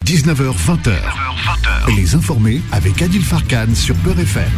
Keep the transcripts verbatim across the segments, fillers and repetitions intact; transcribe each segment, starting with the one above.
dix-neuf heures vingt. Et les informés avec Adil Farkan sur Peur F M.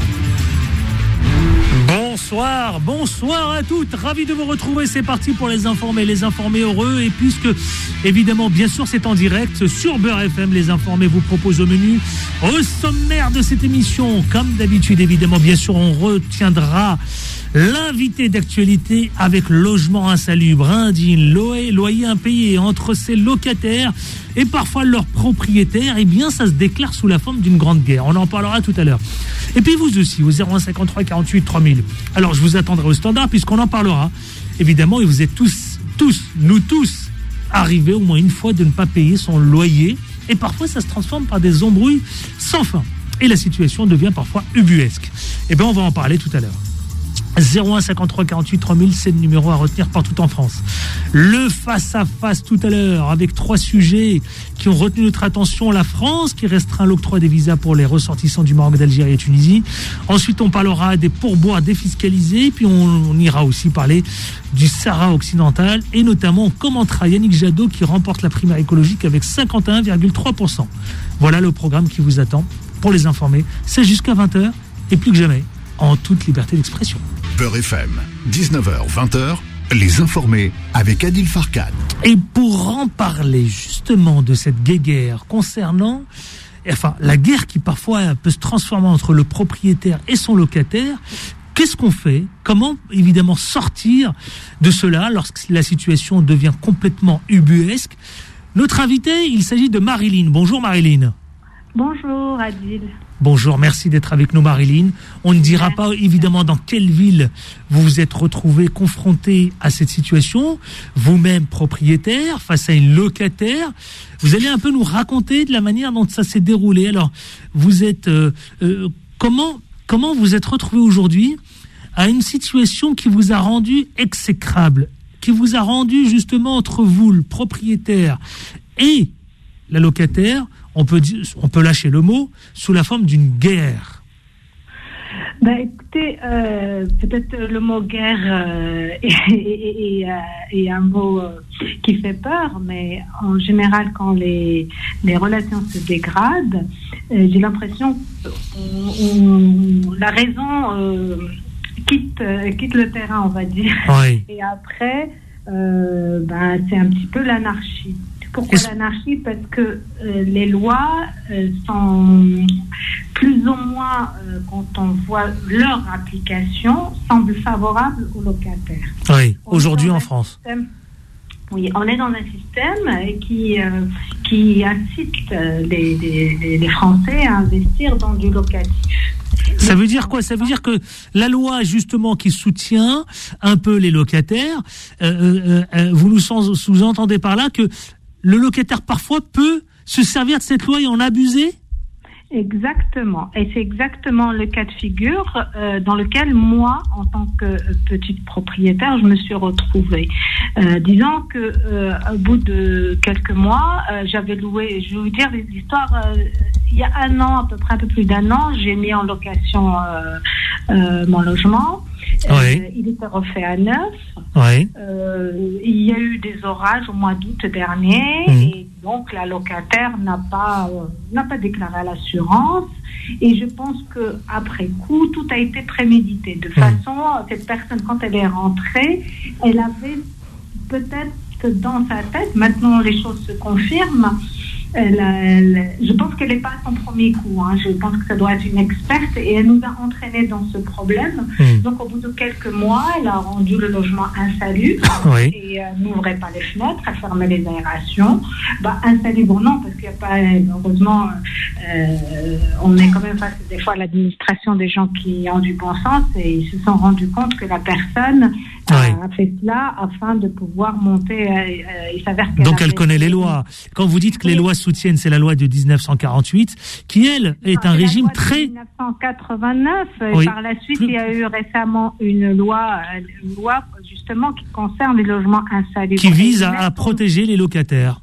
Bonsoir, bonsoir à toutes, ravi de vous retrouver, c'est parti pour les informés, les informés heureux, et puisque évidemment bien sûr c'est en direct sur Beurre F M, les informés vous proposent au menu, au sommaire de cette émission, comme d'habitude évidemment bien sûr on retiendra l'invité d'actualité avec logement insalubre, indigne, loyer, loyer impayé entre ses locataires et parfois leurs propriétaires, et eh bien ça se déclare sous la forme d'une grande guerre. On en parlera tout à l'heure. Et puis vous aussi, au zéro un cinquante-trois quarante-huit trois mille. Alors je vous attendrai au standard puisqu'on en parlera. Évidemment, et vous êtes tous, tous, nous tous, arrivés au moins une fois de ne pas payer son loyer. Et parfois ça se transforme par des embrouilles sans fin. Et la situation devient parfois ubuesque. Eh bien on va en parler tout à l'heure. zéro un cinquante-trois quarante-huit trois mille, c'est le numéro à retenir partout en France. Le face-à-face tout à l'heure avec trois sujets qui ont retenu notre attention. La France qui restreint l'octroi des visas pour les ressortissants du Maroc, d'Algérie et Tunisie. Ensuite, on parlera des pourboires défiscalisés. Puis on, on ira aussi parler du Sahara occidental. Et notamment, on commentera Yannick Jadot qui remporte la primaire écologique avec cinquante et un virgule trois pour cent. Voilà le programme qui vous attend pour les informer. C'est jusqu'à vingt heures et plus que jamais en toute liberté d'expression. Beurre F M, dix-neuf heures vingt, les informés avec Adil Farkan. Et pour en parler justement de cette guéguerre concernant, enfin la guerre qui parfois peut se transformer entre le propriétaire et son locataire, qu'est-ce qu'on fait ? Comment évidemment sortir de cela lorsque la situation devient complètement ubuesque ? Notre invitée, il s'agit de Marilyn. Bonjour Marilyn. Bonjour Adil. Bonjour, merci d'être avec nous Marilyn. On ne dira pas évidemment dans quelle ville vous vous êtes retrouvée confrontée à cette situation, vous-même propriétaire face à une locataire. Vous allez un peu nous raconter de la manière dont ça s'est déroulé. Alors, vous êtes euh, euh, comment comment vous êtes retrouvé aujourd'hui à une situation qui vous a rendu exécrable, qui vous a rendu justement entre vous, le propriétaire et la locataire, on peut, on peut lâcher le mot, sous la forme d'une guerre. Ben, écoutez, euh, peut-être le mot guerre euh, est, est, est, est un mot euh, qui fait peur, mais en général, quand les, les relations se dégradent, euh, j'ai l'impression que la raison euh, quitte, euh, quitte le terrain, on va dire. Oui. Et après, euh, ben, c'est un petit peu l'anarchie. Pourquoi Est-ce... l'anarchie ? Parce que euh, les lois euh, sont plus ou moins, euh, quand on voit leur application, semblent favorables aux locataires. Oui, on aujourd'hui en France. Système, oui, on est dans un système qui, euh, qui incite les, les, les Français à investir dans du locatif. Ça veut dire quoi ? Ça veut dire que la loi, justement, qui soutient un peu les locataires, euh, euh, vous nous sous-entendez par là que le locataire, parfois, peut se servir de cette loi et en abuser ? Exactement. Et c'est exactement le cas de figure euh, dans lequel moi, en tant que petite propriétaire, je me suis retrouvée. Euh, disons que euh, au bout de quelques mois, euh, j'avais loué, je vais vous dire l'histoire, euh, il y a un an, à peu près un peu plus d'un an, j'ai mis en location euh, euh, mon logement. Euh, oui. Il était refait à neuf. Oui. Euh, il y a eu des orages au mois d'août dernier, mmh. et donc la locataire n'a pas euh, n'a pas déclaré à l'assurance. Et je pense que après coup, tout a été prémédité. De mmh. façon, cette personne, quand elle est rentrée, elle avait peut-être dans sa tête, maintenant les choses se confirment. Elle, elle, je pense qu'elle n'est pas à son premier coup. Hein. Je pense que ça doit être une experte et elle nous a entraînés dans ce problème. Mmh. Donc, au bout de quelques mois, elle a rendu le logement insalubre oui. et euh, n'ouvrait pas les fenêtres, elle fermait les aérations. Bah, insalubre, non, parce qu'il n'y a pas, heureusement, euh, on est quand même face des fois à l'administration des gens qui ont du bon sens et ils se sont rendus compte que la personne oui. a fait cela afin de pouvoir monter. Euh, euh, il s'avère qu'elle Donc, elle connaît les lois. Quand vous dites que les lois soutiennent, c'est la loi de dix-neuf cent quarante-huit, qui, elle, est non, un régime très... dix-neuf cent quatre-vingt-neuf, oui. et par la suite, Plus... il y a eu récemment une loi, une loi, justement, qui concerne les logements insalubres. Qui vise à, à protéger les locataires.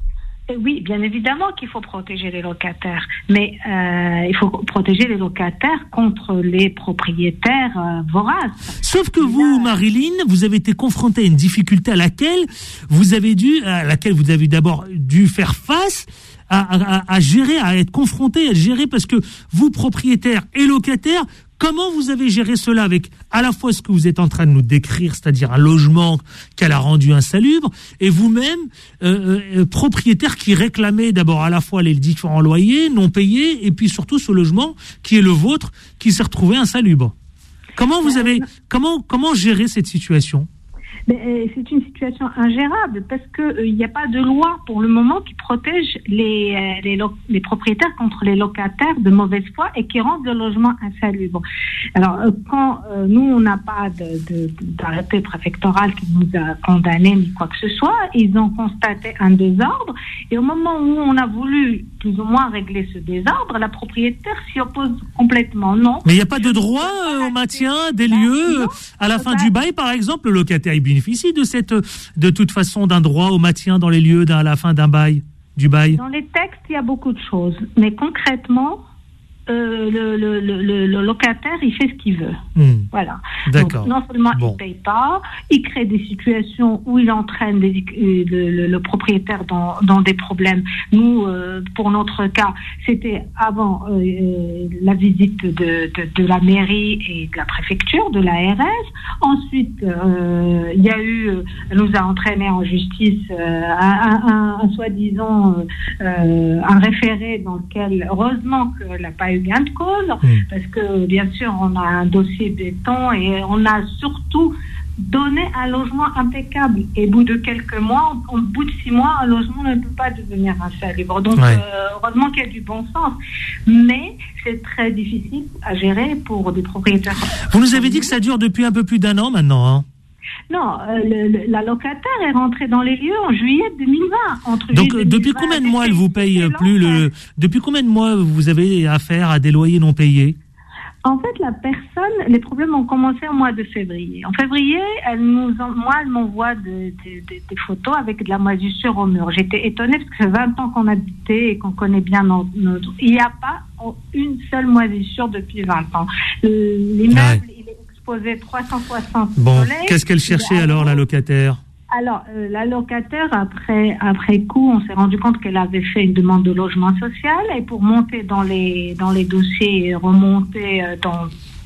Oui, bien évidemment qu'il faut protéger les locataires, mais euh, il faut protéger les locataires contre les propriétaires euh, voraces. Sauf que vous, Là, Marilyn, vous avez été confrontée à une difficulté à laquelle vous avez dû, à laquelle vous avez d'abord dû faire face, à, à, à gérer, à être confronté, à gérer, parce que vous, propriétaires et locataires, comment vous avez géré cela avec à la fois ce que vous êtes en train de nous décrire, c'est-à-dire un logement qu'elle a rendu insalubre, et vous-même, euh, euh, propriétaire qui réclamait d'abord à la fois les différents loyers non payés, et puis surtout ce logement qui est le vôtre, qui s'est retrouvé insalubre. Comment vous avez, comment, comment gérer cette situation ? Mais c'est une situation ingérable parce que il euh, n'y a pas de loi pour le moment qui protège les, euh, les, lo- les propriétaires contre les locataires de mauvaise foi et qui rendent le logement insalubre. Alors euh, quand euh, nous on n'a pas de, de, d'arrêté préfectoral qui nous a condamnés ni quoi que ce soit, ils ont constaté un désordre et au moment où on a voulu plus ou moins régler ce désordre, la propriétaire s'y oppose complètement. Non. Mais il n'y a pas de droit euh, au maintien des lieux à la fin du bail, par exemple, le locataire il bénéficie de cette, de toute façon, d'un droit au maintien dans les lieux à la fin d'un bail, du bail. Dans les textes, il y a beaucoup de choses, mais concrètement, euh, le, le, le, le locataire, il fait ce qu'il veut. Mmh. Voilà. D'accord. Donc, non seulement bon. il ne paye pas, il crée des situations où il entraîne des, le, le, le propriétaire dans, dans des problèmes. Nous, euh, pour notre cas, c'était avant euh, la visite de, de, de la mairie et de la préfecture, de la R S. Ensuite, euh, il y a eu, elle nous a entraîné en justice euh, un, un, un soi-disant euh, un référé dans lequel, heureusement qu'elle n'a pas eu gain de cause, mmh. parce que bien sûr on a un dossier béton et on a surtout donné un logement impeccable. Et au bout de quelques mois, au bout de six mois, un logement ne peut pas devenir insalubre. Donc ouais. euh, heureusement qu'il y a du bon sens. Mais c'est très difficile à gérer pour des propriétaires. Vous nous avez dit que ça dure depuis un peu plus d'un an maintenant, hein? Non, euh, le, le, la locataire est rentrée dans les lieux en juillet deux mille vingt. Entre Donc, juillet depuis combien de mois elle vous paye plus le... Depuis combien de mois vous avez affaire à des loyers non payés ? En fait, la personne, les problèmes ont commencé au mois de février. En février, elle nous en, moi, elle m'envoie de, de, de, des photos avec de la moisissure au mur. J'étais étonnée parce que ça fait vingt ans qu'on habitait et qu'on connaît bien notre... notre... Il n'y a pas une seule moisissure depuis vingt ans. L'immeuble, ouais. il est exposé trois cent soixante Bon, soleils. Qu'est-ce qu'elle cherchait alors, la locataire ? Alors, euh, la locataire, après, après coup, on s'est rendu compte qu'elle avait fait une demande de logement social et pour monter dans les, dans les dossiers et remonter euh, dans,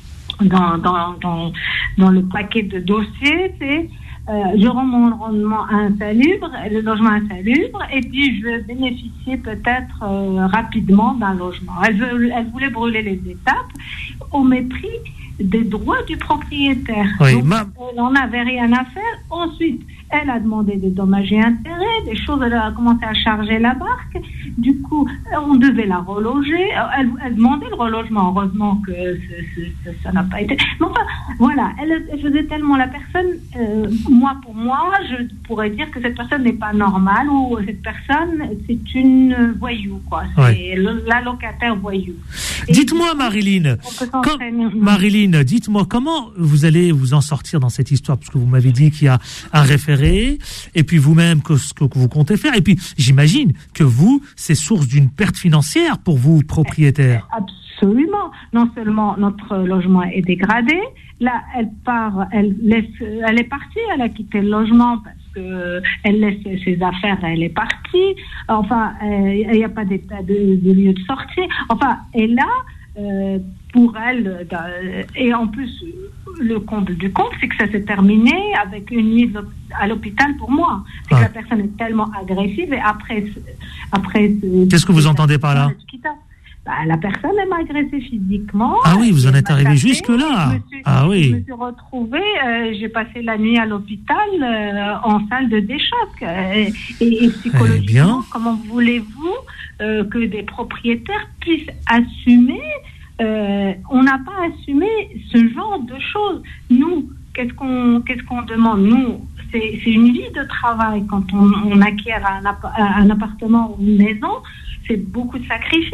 dans, dans, dans, dans le paquet de dossiers, c'est euh, je rends mon rendement insalubre, le logement insalubre, et puis je vais bénéficier peut-être euh, rapidement d'un logement. Elle, veut, elle voulait brûler les étapes au mépris des droits du propriétaire. Oui, Donc, ma... elle n'en avait rien à faire. Ensuite, elle a demandé des dommages et intérêts, des choses, elle a commencé à charger la barque. Du coup, on devait la reloger. Elle, elle demandait le relogement. Heureusement que ce, ce, ce, ça n'a pas été. Mais enfin, voilà, elle, elle faisait tellement la personne. Euh, moi, pour moi, je pourrais dire que cette personne n'est pas normale ou cette personne, c'est une voyou, quoi. C'est ouais. le, la locataire voyou. Et dites-moi, Marilyn, quand, Marilyn, dites-moi comment vous allez vous en sortir dans cette histoire, parce que vous m'avez dit qu'il y a un référé, et puis vous-même, que, ce que vous comptez faire, et puis j'imagine que vous, c'est source d'une perte financière pour vous, propriétaire. Absolument. Non seulement notre logement est dégradé, là, elle part, elle laisse, elle est partie, elle a quitté le logement parce que elle laisse ses affaires, elle est partie. Enfin, il n'y a pas d'état de, de lieu de sortie. Enfin, et là, euh, pour elle, euh, et en plus, le compte du compte, c'est que ça s'est terminé avec une mise à l'hôpital pour moi. C'est ah. que la personne est tellement agressive et après, après. Qu'est-ce que vous entendez par là? Bah, la personne elle m'a agressé physiquement. Ah oui, vous en êtes arrivé jusque là. Suis, ah oui. Je me suis retrouvée, euh, j'ai passé la nuit à l'hôpital euh, en salle de déchoc. Euh, et, et psychologiquement, eh comment voulez-vous euh, que des propriétaires puissent assumer euh, on n'a pas assumé ce genre de choses. Nous, qu'est-ce qu'on, qu'est-ce qu'on demande? Nous, c'est, c'est une vie de travail. Quand on, on acquiert un, un appartement ou une maison, c'est beaucoup de sacrifices.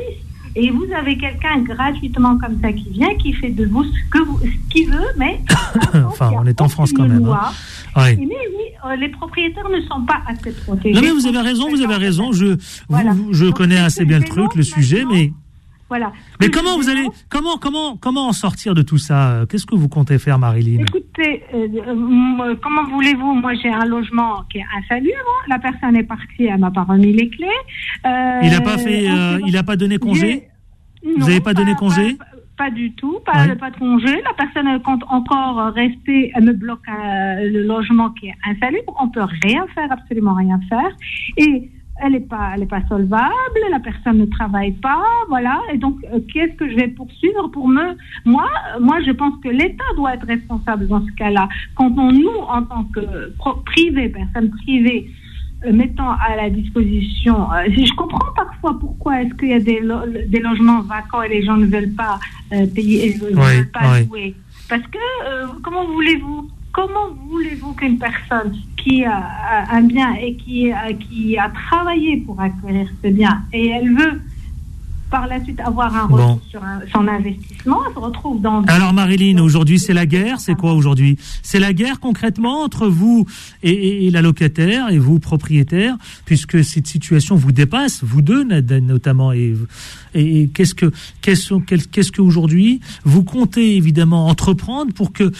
et vous avez quelqu'un gratuitement comme ça qui vient, qui fait de vous ce que vous, ce qu'il veut, mais enfin, on est en France quand même. Hein. Ouais. Mais oui, euh, les propriétaires ne sont pas assez protégés. Non mais vous avez raison, vous avez raison. Je, voilà. vous, je Donc, connais assez bien le truc, le sujet, mais. Voilà. Mais comment vous allez, comment, comment, comment en sortir de tout ça? Qu'est-ce que vous comptez faire, Marilyn? Écoutez, euh, euh, comment voulez-vous? Moi, j'ai un logement qui est insalubre. La personne est partie, elle m'a pas remis les clés. Euh, il n'a pas fait, euh, il a pas donné congé? Vous n'avez pas, pas donné congé? Pas, pas, pas du tout, pas, oui. pas de congé. La personne, elle compte encore rester, elle me bloque euh, le logement qui est insalubre. On peut rien faire, absolument rien faire. Et elle n'est pas, elle est pas solvable, la personne ne travaille pas, voilà. Et donc, euh, qu'est-ce que je vais poursuivre pour me... Moi, moi, je pense que l'État doit être responsable dans ce cas-là. Quand on, nous, en tant que pro- privé, personne privée, euh, mettant à la disposition... Euh, je comprends parfois pourquoi est-ce qu'il y a des, lo- des logements vacants et les gens ne veulent pas euh, payer, et ne oui, veulent pas oui. louer. Parce que, euh, comment voulez-vous Comment voulez-vous qu'une personne qui a un bien et qui a, qui a travaillé pour acquérir ce bien et elle veut par la suite avoir un retour bon. sur un, son investissement, elle se retrouve dans... Alors Marilyn, aujourd'hui c'est la guerre, c'est quoi aujourd'hui? C'est la guerre concrètement entre vous et, et, et la locataire et vous propriétaire, puisque cette situation vous dépasse, vous deux notamment, et, et, et qu'est-ce que, qu'est-ce, qu'est-ce que aujourd'hui vous comptez évidemment entreprendre pour que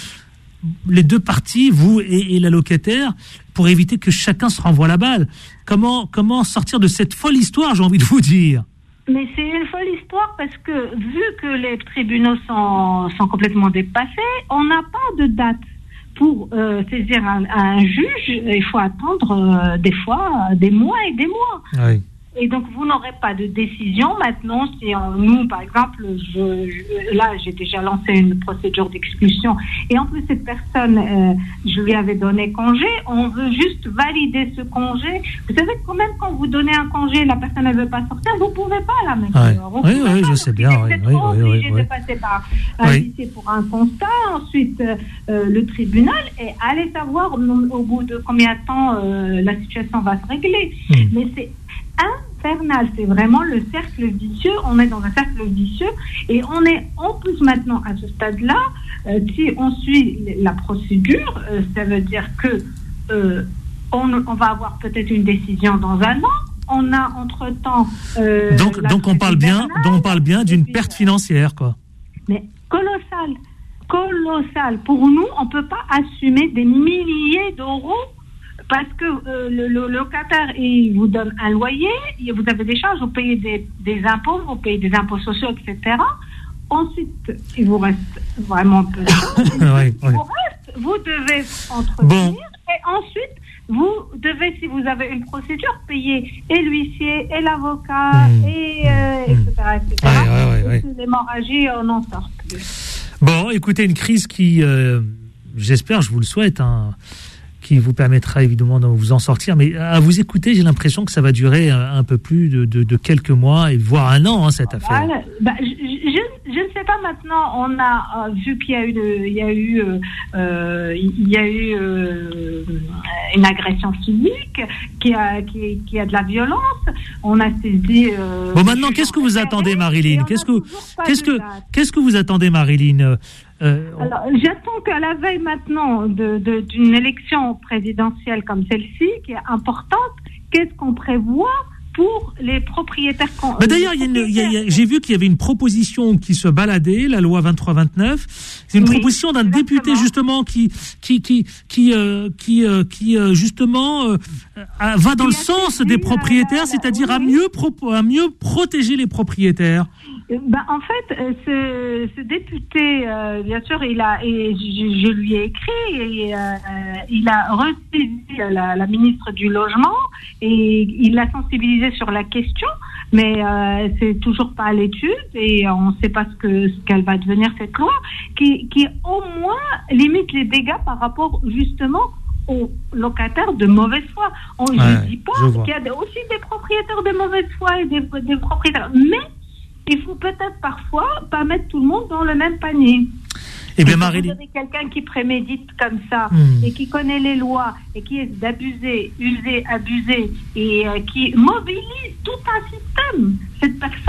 les deux parties, vous et, et la locataire, pour éviter que chacun se renvoie la balle? Comment, comment sortir de cette folle histoire, j'ai envie de vous dire? Mais c'est une folle histoire parce que, vu que les tribunaux sont, sont complètement dépassés, on n'a pas de date pour euh, saisir un, un juge. Il faut attendre euh, des fois des mois et des mois. Oui. Et donc, vous n'aurez pas de décision. Maintenant, si on, nous, par exemple, je, je, là, j'ai déjà lancé une procédure d'expulsion. Et en plus, cette personne, euh, je lui avais donné congé. On veut juste valider ce congé. Vous savez, quand même, quand vous donnez un congé, la personne ne veut pas sortir, vous ne pouvez pas la mettre. Ouais. Oui, oui, je sais bien. Vous êtes oui, oui, obligé oui, oui. de passer par un oui. lycée pour un constat. Ensuite, euh, le tribunal. Et allez savoir au bout de combien de temps euh, la situation va se régler. Mmh. Mais c'est infernal, c'est vraiment le cercle vicieux. On est dans un cercle vicieux et on est en plus maintenant à ce stade-là. Euh, si on suit la procédure, euh, ça veut dire que euh, on, on va avoir peut-être une décision dans un an. On a entre-temps. Euh, donc, donc on parle bien, donc on parle bien d'une puis, perte financière, quoi. Mais colossale, colossale. Pour nous, on peut pas assumer des milliers d'euros. Parce que euh, le, le locataire, il vous donne un loyer, vous avez des charges, vous payez des, des impôts, vous payez des impôts sociaux, et cetera. Ensuite, il vous reste vraiment peu de choses. Il oui, vous oui. reste, vous devez entretenir. Bon. Et ensuite, vous devez, si vous avez une procédure, payer et l'huissier, et l'avocat, mmh. et, euh, mmh. et cetera, et cetera. Ouais, ouais, ouais, et ouais. L'hémorragie, on n'en sort plus. Bon, écoutez, une crise qui, euh, j'espère, je vous le souhaite, hein, qui vous permettra évidemment de vous en sortir. Mais à vous écouter, j'ai l'impression que ça va durer un, un peu plus de, de, de quelques mois, et voire un an, hein, cette affaire. Bah, bah, je, je, je ne sais pas maintenant. On a euh, vu qu'il y a eu, de, il y a eu, euh, il y a eu euh, une agression physique, qui a, qui, qui a de la violence. On a saisi. Euh, bon, maintenant, qu'est-ce que vous attendez, Marilyn? Qu'est-ce que, qu'est-ce que, qu'est-ce que vous attendez, Marilyn? Euh, on... Alors, j'attends qu'à la veille maintenant de, de, d'une élection présidentielle comme celle-ci, qui est importante, qu'est-ce qu'on prévoit pour les propriétaires? Bah d'ailleurs, il y a une, il y a, il y a, j'ai vu qu'il y avait une proposition qui se baladait, la loi vingt-trois vingt-neuf. C'est une oui, proposition d'un exactement. député justement qui qui qui qui euh, qui, euh, qui euh, justement euh, va dans le sens des propriétaires, c'est-à-dire oui. à mieux pro- à mieux protéger les propriétaires. Ben, en fait, ce, ce député, euh, bien sûr, il a, et je, je lui ai écrit, et, euh, il a reçu la, la ministre du Logement et il l'a sensibilisé sur la question, mais euh, c'est toujours pas à l'étude et on ne sait pas ce que ce qu'elle va devenir cette loi, qui, qui au moins limite les dégâts par rapport justement aux locataires de mauvaise foi. On ne ouais, dit pas qu'il y a aussi des propriétaires de mauvaise foi et des, des propriétaires, mais il faut peut-être parfois pas mettre tout le monde dans le même panier. Eh bien, Marie... Vous avez quelqu'un qui prémédite comme ça mmh. et qui connaît les lois et qui est d'abuser, user, abuser et euh, qui mobilise tout un système. Cette personne,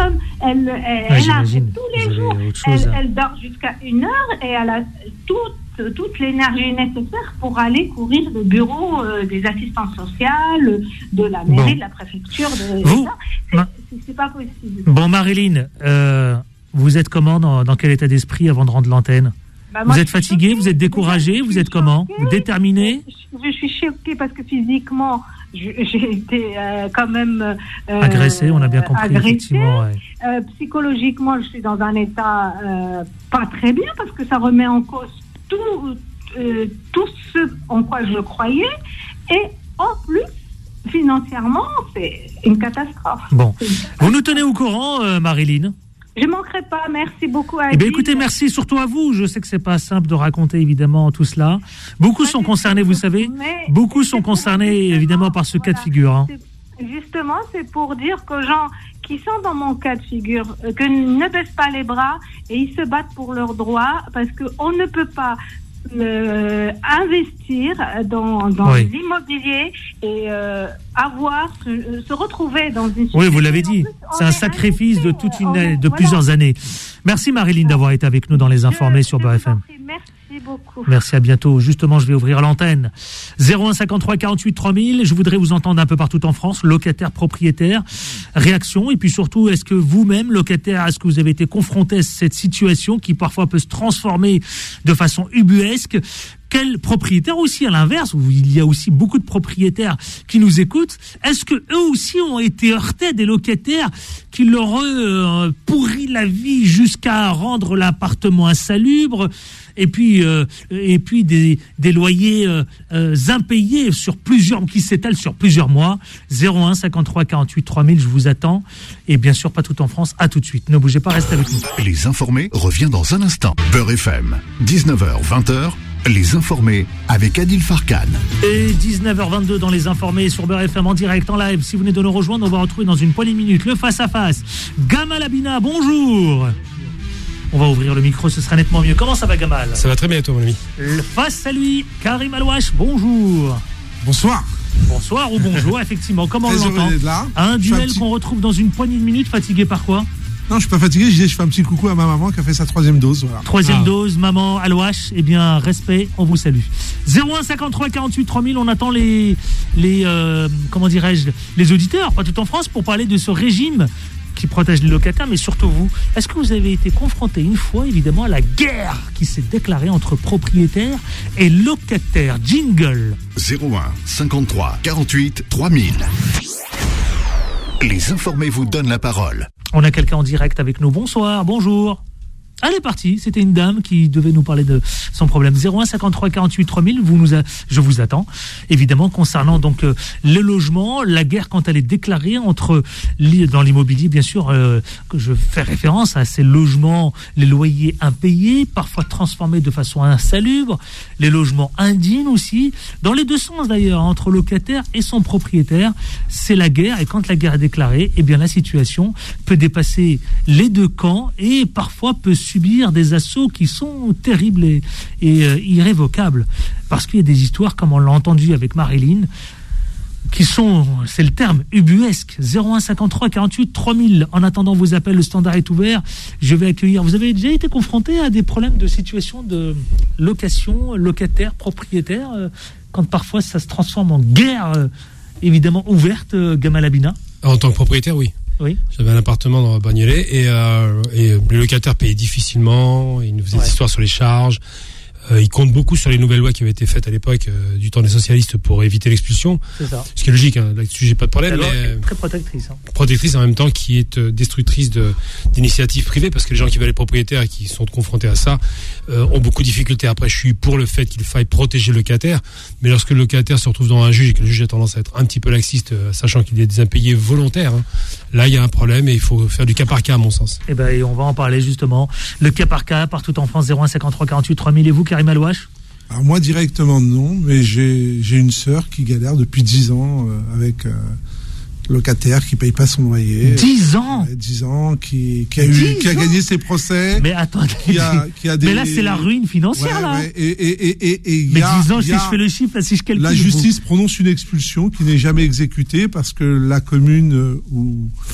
elle, elle, ouais, elle a tous les jours, chose, elle, hein. elle dort jusqu'à une heure et elle a toute, toute l'énergie nécessaire pour aller courir le bureau euh, des assistantes sociales, de la mairie, bon. de la préfecture. De, vous, c'est, ma... c'est, c'est pas possible. Bon, Marilyn, euh, vous êtes comment, dans, dans quel état d'esprit avant de rendre l'antenne? Bah, moi, vous êtes fatiguée, choquée, vous êtes découragée, vous êtes comment? Vous déterminée? Je, je suis choquée parce que physiquement, je, j'ai été euh, quand même euh, agressée, on a bien compris, agressée. Effectivement. Ouais. Euh, psychologiquement, je suis dans un état euh, pas très bien parce que ça remet en cause tout, euh, tout ce en quoi je croyais. Et en plus, financièrement, c'est une catastrophe. Bon, une catastrophe. Vous nous tenez au courant, euh, Marilyn? Je manquerai pas, merci beaucoup à Eh bien, écoutez, merci surtout à vous. Je sais que c'est pas simple de raconter évidemment tout cela. Beaucoup sont concernés, vous savez. Beaucoup sont concernés évidemment par ce cas de figure. Hein. Justement, c'est pour dire qu'aux gens qui sont dans mon cas de figure, que ne baissent pas les bras et ils se battent pour leurs droits parce qu'on ne peut pas Euh, investir dans, dans oui. l'immobilier et euh, avoir se, se retrouver dans une oui vous l'avez dit, c'est un sacrifice de toute une est, de voilà. plusieurs années. Merci Marilyn d'avoir été avec nous dans les informés je, sur Beurre F M. Merci beaucoup. Merci, à bientôt. Justement, je vais ouvrir l'antenne. zéro un cinquante-trois quarante-huit trois mille. Je voudrais vous entendre un peu partout en France, locataire, propriétaire, réaction. Et puis surtout, est-ce que vous-même, locataire, est-ce que vous avez été confronté à cette situation qui parfois peut se transformer de façon ubuesque? Quel propriétaire aussi, à l'inverse, où il y a aussi beaucoup de propriétaires qui nous écoutent, est-ce que eux aussi ont été heurtés des locataires qui leur ont euh, pourri la vie jusqu'à rendre l'appartement insalubre, et puis euh, et puis des des loyers euh, euh, impayés sur plusieurs qui s'étalent sur plusieurs mois. zéro un cinquante-trois quarante-huit trois mille, je vous attends, et bien sûr pas tout en France. À tout de suite, ne bougez pas, restez avec nous. Les informés revient dans un instant. Beurre F M, dix-neuf heures vingt heures. Les informés avec Adil Farkan. Et dix-neuf heures vingt-deux dans les informés sur Beurre F M en direct, en live. Si vous venez de nous rejoindre, on va retrouver dans une poignée de minutes le face-à-face. Gamal Abina, bonjour. On va ouvrir le micro, ce sera nettement mieux. Comment ça va, Gamal? Ça va très bien, toi, mon ami. Le face à lui, Karim Alouache, bonjour. Bonsoir. Bonsoir ou bonjour, effectivement. Comment on l'entend? Un duel petit... qu'on retrouve dans une poignée de minutes, fatigué par quoi? Non, je suis pas fatigué, je disais, je fais un petit coucou à ma maman qui a fait sa troisième dose. Voilà. Troisième ah. dose, maman Alouache, eh bien, respect, on vous salue. zéro un cinquante-trois quarante-huit trois mille, on attend les, les euh, comment dirais-je, les auditeurs, pas tout en France, pour parler de ce régime qui protège les locataires, mais surtout vous. Est-ce que vous avez été confronté une fois, évidemment, à la guerre qui s'est déclarée entre propriétaires et locataires? Jingle. zéro un cinquante-trois quarante-huit trois mille. Les informés vous donnent la parole. On a quelqu'un en direct avec nous. Bonsoir, bonjour. Elle est partie, c'était une dame qui devait nous parler de son problème. zéro un cinquante-trois quarante-huit trois mille, vous nous a, je vous attends. Évidemment, concernant donc euh, le logement, la guerre quand elle est déclarée entre, dans l'immobilier, bien sûr, euh, que je fais référence à ces logements, les loyers impayés, parfois transformés de façon insalubre, les logements indignes aussi, dans les deux sens d'ailleurs, entre locataire et son propriétaire, c'est la guerre. Et quand la guerre est déclarée, eh bien la situation peut dépasser les deux camps et parfois peut subir des assauts qui sont terribles et, et euh, irrévocables. Parce qu'il y a des histoires, comme on l'a entendu avec Marilyn, qui sont, c'est le terme, ubuesque. zéro un cinquante-trois quarante-huit trois mille. En attendant vos appels, le standard est ouvert. Je vais accueillir. Vous avez déjà été confronté à des problèmes de situation de location, locataire, propriétaire, euh, quand parfois ça se transforme en guerre, euh, évidemment ouverte, euh, Gamal Abina? En tant que propriétaire, oui. Oui. J'avais un appartement dans Bagnolet et, euh, et les locataires payaient difficilement, ils nous faisaient ouais. des histoires sur les charges, euh, ils comptent beaucoup sur les nouvelles lois qui avaient été faites à l'époque euh, du temps des socialistes pour éviter l'expulsion. C'est ça. Ce qui est logique, hein, là-dessus j'ai pas de problème. La loi mais est très protectrice. Hein. Protectrice en même temps qui est euh, destructrice de, d'initiatives privées parce que les gens qui veulent être propriétaires et qui sont confrontés à ça euh, ont beaucoup de difficultés. Après, je suis pour le fait qu'il faille protéger le locataire, mais lorsque le locataire se retrouve devant un juge et que le juge a tendance à être un petit peu laxiste, euh, sachant qu'il y a des impayés volontaires, hein, là il y a un problème et il faut faire du cas par cas à mon sens. Et ben et on va en parler justement. Le cas par cas partout en France. Zéro un cinquante-trois quarante-huit trois mille. Et vous, Karim Alouache? Alors moi directement non, mais j'ai j'ai une sœur qui galère depuis dix ans euh, avec euh, locataire qui paye pas son loyer. dix ans. euh, dix ans qui qui a eu qui a gagné ses procès. Mais attendez. Qui a, qui a des... Mais là c'est la ruine financière ouais, là. Ouais, et et et et, et mais y a, dix ans y si a, je fais le chiffre là, si je calcule. La justice vous... prononce une expulsion qui n'est jamais exécutée parce que la commune où où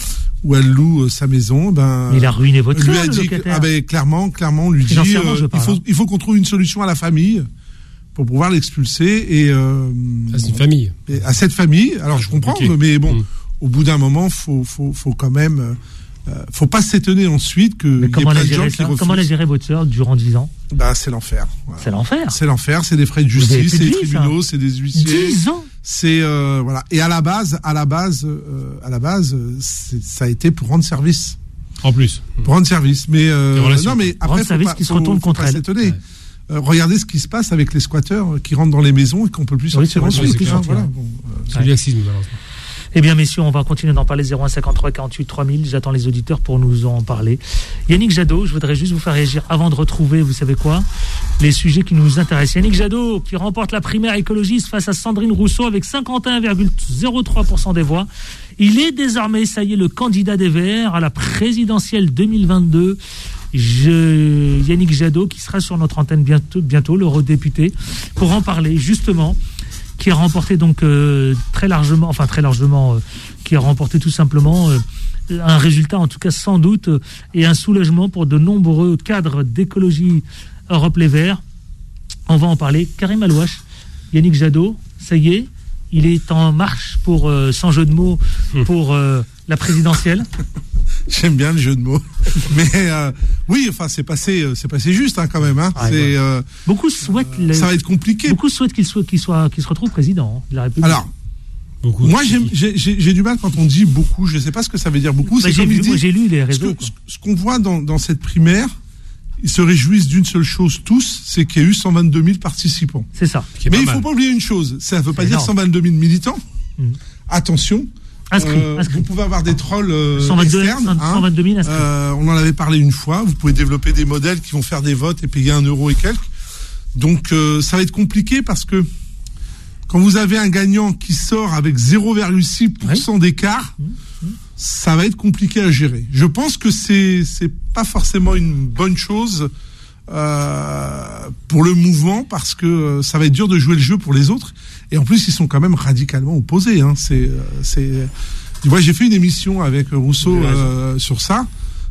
où elle loue euh, sa maison, ben il a ruiné votre lui sœur, a le dit, locataire. ah ben clairement, clairement, on lui dit, Financièrement, euh, je il parle, faut, hein. il faut qu'on trouve une solution à la famille pour pouvoir l'expulser et euh, Ah, c'est une famille. et à cette famille. Alors je comprends, Ok. mais bon, Mm. au bout d'un moment, faut, faut, faut quand même, euh, faut pas s'étonner ensuite que Mais y ait comment elle plein a de gens géré qui ça refusent. Comment elle a géré votre sœur durant dix ans? Bah c'est l'enfer. Voilà. C'est l'enfer. C'est l'enfer, c'est des frais de Vous avez justice, plus de c'est des vie, ça. tribunaux, c'est des huissiers. dix ans. C'est euh, voilà. Et à la base, à la base, euh, à la base, euh, c'est- ça a été pour rendre service, En plus. pour rendre service. Mais euh, Des relations. non, mais Rendre après, faut service pas, qui se faut- retourne faut contre pas elle. s'étonner. Ouais. Euh, regardez ce qui se passe avec les squatteurs qui rentrent dans les maisons et qu'on peut plus Oui, sortir c'est vrai, ensuite. on peut plus hein, sortir. voilà, bon, euh, C'est du laxisme, malheureusement. Eh bien, messieurs, on va continuer d'en parler. zéro un cinquante-trois quarante-huit trois mille. J'attends les auditeurs pour nous en parler. Yannick Jadot, je voudrais juste vous faire réagir avant de retrouver, vous savez quoi, les sujets qui nous intéressent. Yannick Jadot, qui remporte la primaire écologiste face à Sandrine Rousseau avec cinquante et un virgule zéro trois pour cent des voix. Il est désormais, ça y est, le candidat des Verts à la présidentielle deux mille vingt-deux. Je, Yannick Jadot, qui sera sur notre antenne bientôt, bientôt l'eurodéputé, pour en parler justement, qui a remporté donc euh, très largement, enfin très largement, euh, qui a remporté tout simplement euh, un résultat, en tout cas sans doute, euh, et un soulagement pour de nombreux cadres d'écologie Europe Les Verts. On va en parler. Karim Alouache, Yannick Jadot, ça y est, il est en marche pour, euh, sans jeu de mots, pour euh, la présidentielle. J'aime bien le jeu de mots, mais euh, oui, enfin c'est passé, euh, c'est passé juste hein, quand même. Hein. Ah, c'est, ouais. euh, Beaucoup souhaitent, les- ça va être compliqué. beaucoup souhaitent qu'il soit, qu'il soit, qu'il se retrouve président de la République. Alors, Beaucoup. moi j'aime- j'ai j'ai- j'ai du mal quand on dit beaucoup. Je sais pas ce que ça veut dire beaucoup. Bah, C'est j'ai, comme vu, il dit. moi, j'ai lu les Ce réseaux. que- quoi. ce- ce qu'on voit dans, dans cette primaire, ils se réjouissent d'une seule chose tous, c'est qu'il y a eu cent vingt-deux mille participants. C'est ça. Qui est Mais pas il mal. faut pas oublier une chose, ça ne veut pas C'est dire énorme. cent vingt-deux mille militants. Mhm. Attention, Inscrit. euh, inscrit. vous pouvez avoir des trolls euh, cent vingt-deux, externes. hein. cent vingt-deux mille inscrits. Euh, on en avait parlé une fois. Vous pouvez développer des modèles qui vont faire des votes et payer un euro et quelques. Donc euh, ça va être compliqué parce que quand vous avez un gagnant qui sort avec zéro virgule six pour cent d'écart, ça va être compliqué à gérer. Je pense que c'est c'est pas forcément une bonne chose euh, pour le mouvement parce que euh, ça va être dur de jouer le jeu pour les autres. Et en plus, ils sont quand même radicalement opposés. Hein. C'est euh, c'est. Moi, j'ai fait une émission avec Rousseau euh, sur ça.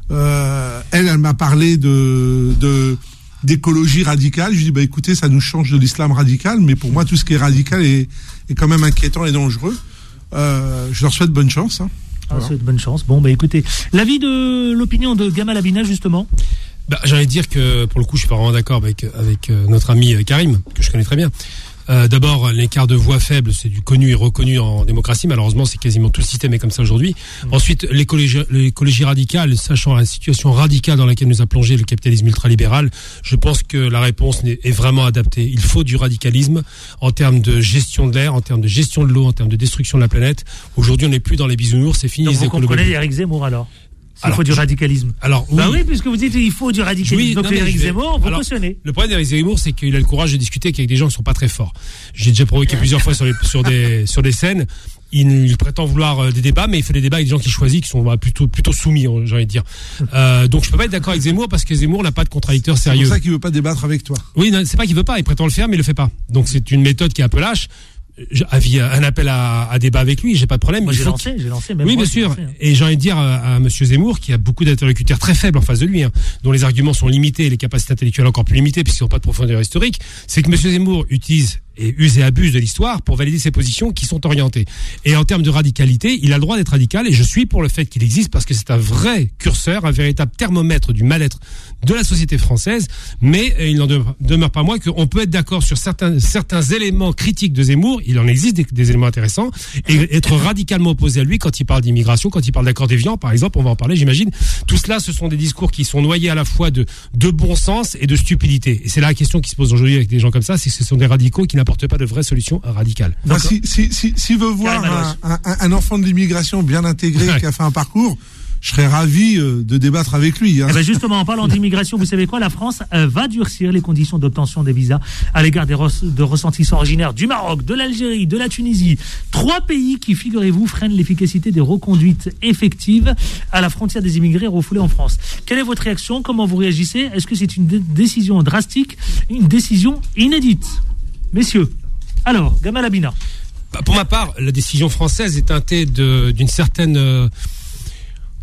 Euh, elle, elle m'a parlé de, de d'écologie radicale. Je lui dis bah écoutez, ça nous change de l'islam radical, mais pour moi, tout ce qui est radical est, est quand même inquiétant et dangereux. Euh, je leur souhaite bonne chance. Hein. Ah, Voilà. c'est de bonne chance. Bon, bah écoutez, l'avis de l'opinion de Gamal Abina, justement. Bah, j'ai envie de dire que, pour le coup, je suis pas vraiment d'accord avec, avec euh, notre ami euh, Karim, que je connais très bien. Euh, d'abord, l'écart de voix faible, c'est du connu et reconnu en démocratie. Malheureusement, c'est quasiment tout le système est comme ça aujourd'hui. Mmh. Ensuite, l'écologie, l'écologie radicale, sachant la situation radicale dans laquelle nous a plongé le capitalisme ultralibéral, je pense que la réponse est vraiment adaptée. Il faut du radicalisme en termes de gestion de l'air, en termes de gestion de l'eau, en termes de destruction de la planète. Aujourd'hui, on n'est plus dans les bisounours, c'est fini. Donc les vous écolos comprenez bénis. Eric Zemmour, alors il Alors, faut du je- radicalisme. Alors, oui. Bah oui, puisque vous dites il faut du radicalisme. Oui, Donc non, mais Eric je vais- Zemmour, vous alors, cautionnez. Le problème d'Éric Zemmour, c'est qu'il a le courage de discuter avec des gens qui sont pas très forts. J'ai déjà provoqué plusieurs fois sur, les, sur des sur des scènes. Il, il prétend vouloir euh, des débats, mais il fait des débats avec des gens qu'il choisit, qui sont bah, plutôt plutôt soumis, hein, j'ai envie de dire. Euh, donc je peux pas être d'accord avec Zemmour parce que Zemmour n'a pas de contradicteur C'est sérieux. pour ça qu'il veut pas débattre avec toi. Oui, non, c'est pas qu'il veut pas, il prétend le faire, mais il le fait pas. Donc c'est une méthode qui est un peu lâche. Je- avis- un appel à, à débat avec lui, j'ai pas de problème. Moi Il j'ai faut lancé, j'ai lancé. Même oui, moi, bien j'ai sûr. lancé, hein. Et j'ai envie de dire à, à Monsieur Zemmour, qui a beaucoup d'interlocuteurs très faibles en face de lui, hein, dont les arguments sont limités et les capacités intellectuelles encore plus limitées puisqu'ils n'ont pas de profondeur historique, c'est que Monsieur Zemmour utilise et use et abuse de l'histoire pour valider ses positions qui sont orientées. Et en termes de radicalité, il a le droit d'être radical et je suis pour le fait qu'il existe parce que c'est un vrai curseur, un véritable thermomètre du mal-être de la société française. Mais euh, il n'en demeure, demeure pas moins qu'on peut être d'accord sur certains, certains éléments critiques de Zemmour. Il en existe des, des éléments intéressants et être radicalement opposé à lui quand il parle d'immigration, quand il parle d'accord d'Évian, par exemple, on va en parler, j'imagine. Tout cela, ce sont des discours qui sont noyés à la fois de, de bon sens et de stupidité. Et c'est là la question qui se pose aujourd'hui avec des gens comme ça, c'est que ce sont des radicaux qui n'apportent pas de vraies solutions radicales. Enfin, si, si, si, s'il veut voir Karim un, Alouache. un, un enfant de l'immigration bien intégré Ouais. qui a fait un parcours, je serais ravi euh, de débattre avec lui. Hein. Eh ben justement, en parlant d'immigration, vous savez quoi, la France euh, va durcir les conditions d'obtention des visas à l'égard des res- de ressentissants originaires du Maroc, de l'Algérie, de la Tunisie. Trois pays qui, figurez-vous, freinent l'efficacité des reconduites effectives à la frontière des immigrés refoulés en France. Quelle est votre réaction? Comment vous réagissez? Est-ce que c'est une dé- décision drastique, une décision inédite? Messieurs, alors, Gamal Abina. Bah, pour ma part, la décision française est teintée de, d'une certaine... euh,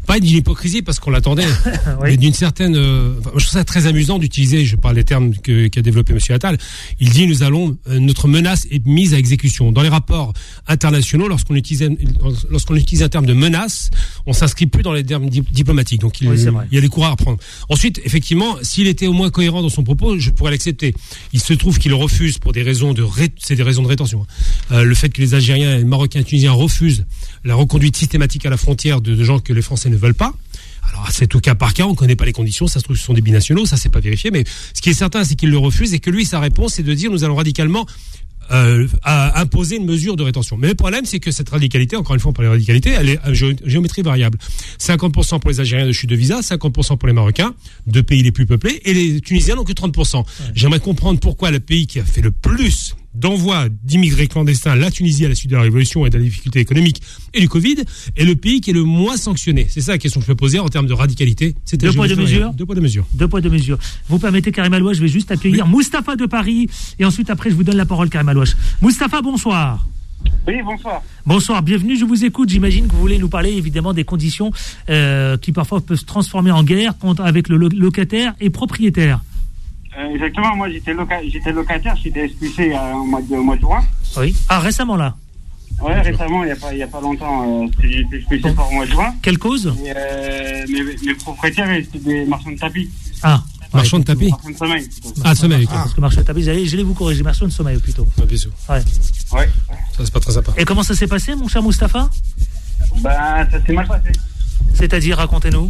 pas d'une hypocrisie parce qu'on l'attendait, Oui. mais d'une certaine. Euh, enfin, je trouve ça très amusant d'utiliser, je parle des termes que, qu'a développé M. Attal. Il dit nous allons, euh, notre menace est mise à exécution. Dans les rapports internationaux, lorsqu'on utilise, lorsqu'on utilise un terme de menace, on s'inscrit plus dans les termes di- diplomatiques. Donc il, Oui, c'est il y a des courants à prendre. Ensuite, effectivement, s'il était au moins cohérent dans son propos, je pourrais l'accepter. Il se trouve qu'il refuse pour des raisons de, ré, c'est des raisons de rétention. Hein. Euh, le fait que les Algériens, les Marocains, les Tunisiens refusent la reconduite systématique à la frontière de, de gens que les Français ne veulent pas. Alors c'est tout cas par cas, on ne connaît pas les conditions, ça se trouve ce sont des binationaux, ça c'est pas vérifié, mais ce qui est certain c'est qu'il le refuse et que lui sa réponse c'est de dire nous allons radicalement euh, à imposer une mesure de rétention. Mais le problème c'est que cette radicalité, encore une fois on parle de radicalité, elle est à gé- géométrie variable. cinquante pour cent pour les Algériens de chute de visa, cinquante pour cent pour les Marocains, deux pays les plus peuplés, et les Tunisiens n'ont que trente pour cent. Ouais. J'aimerais comprendre pourquoi le pays qui a fait le plus d'envoi d'immigrés clandestins, la Tunisie à la suite de la révolution et de la difficulté économique et du Covid, est le pays qui est le moins sanctionné. C'est ça la question que je peux poser en termes de radicalité. Deux poids, deux mesures. Deux poids, deux mesures. Deux poids, deux mesures. Vous permettez, Karim Alouache, je vais juste accueillir oui. Moustapha de Paris, et ensuite après je vous donne la parole, Karim Alouache. Moustapha, bonsoir. Oui, bonsoir. Bonsoir, bienvenue, je vous écoute. J'imagine que vous voulez nous parler évidemment des conditions euh, qui parfois peuvent se transformer en guerre avec le locataire et propriétaire. Euh, exactement, moi j'étais, loca- j'étais locataire, j'étais expulsé euh, au, mois de, au mois de juin. Oui. Ah, récemment là. Ouais, récemment, il n'y a, pas, il y a pas longtemps, euh, j'ai été expulsé bon. par au mois de juin. Quelle cause? Et, euh, mes, mes propriétaires, c'était des marchands de tapis. Ah, marchands de tapis. Marchands de sommeil. Ah, sommeil. Ah, parce que marchand de tapis, j'allais, j'allais vous corriger, marchand de sommeil plutôt. Ah, bisous. Ouais. Ouais. Ça, c'est pas très sympa. Et comment ça s'est passé, mon cher Moustapha? Ben, ça s'est mal passé. C'est-à-dire, racontez-nous.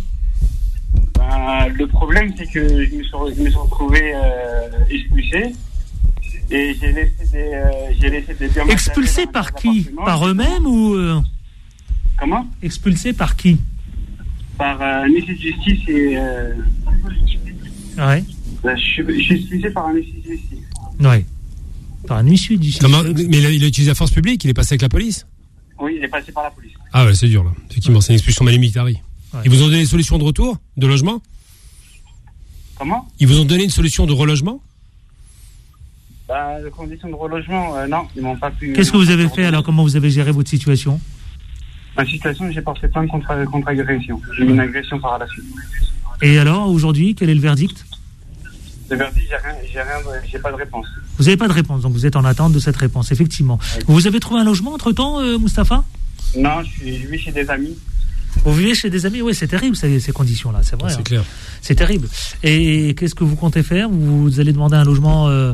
Ben, le problème, c'est que je me suis, je me suis retrouvé euh, expulsé. Et j'ai laissé des, euh, j'ai laissé des biens. Expulsés par qui? Par eux-mêmes ou euh... Comment? Expulsés par qui? Par un huissier de justice et. Euh... Ouais. Ben, je, suis, je suis expulsé par un huissier de justice. Ouais. Par un huissier de justice. Comment? Mais il a, il a utilisé la force publique, il est passé avec la police? Oui, il est passé par la police. Ah ouais, c'est dur là. Effectivement, c'est une expulsion malimilitari. Ouais. Ils vous ont donné une solution de retour, de logement? Comment? Ils vous ont donné une solution de relogement? Bah, de conditions de relogement, euh, non, ils m'ont pas pu. Qu'est-ce que vous avez fait alors? Comment vous avez géré votre situation? Ma situation, j'ai porté plainte contre, contre agression. J'ai eu une agression par la suite. Et alors, aujourd'hui, quel est le verdict? Le verdict, j'ai rien, j'ai rien, j'ai pas de réponse. Vous n'avez pas de réponse, donc vous êtes en attente de cette réponse, effectivement. Oui. Vous avez trouvé un logement entre-temps, euh, Moustapha? Non, je suis, je vis chez des amis. Vous vivez chez des amis? Oui, c'est terrible ces, ces conditions-là, c'est vrai. C'est hein. clair. C'est terrible. Et qu'est-ce que vous comptez faire? Vous allez demander un logement euh,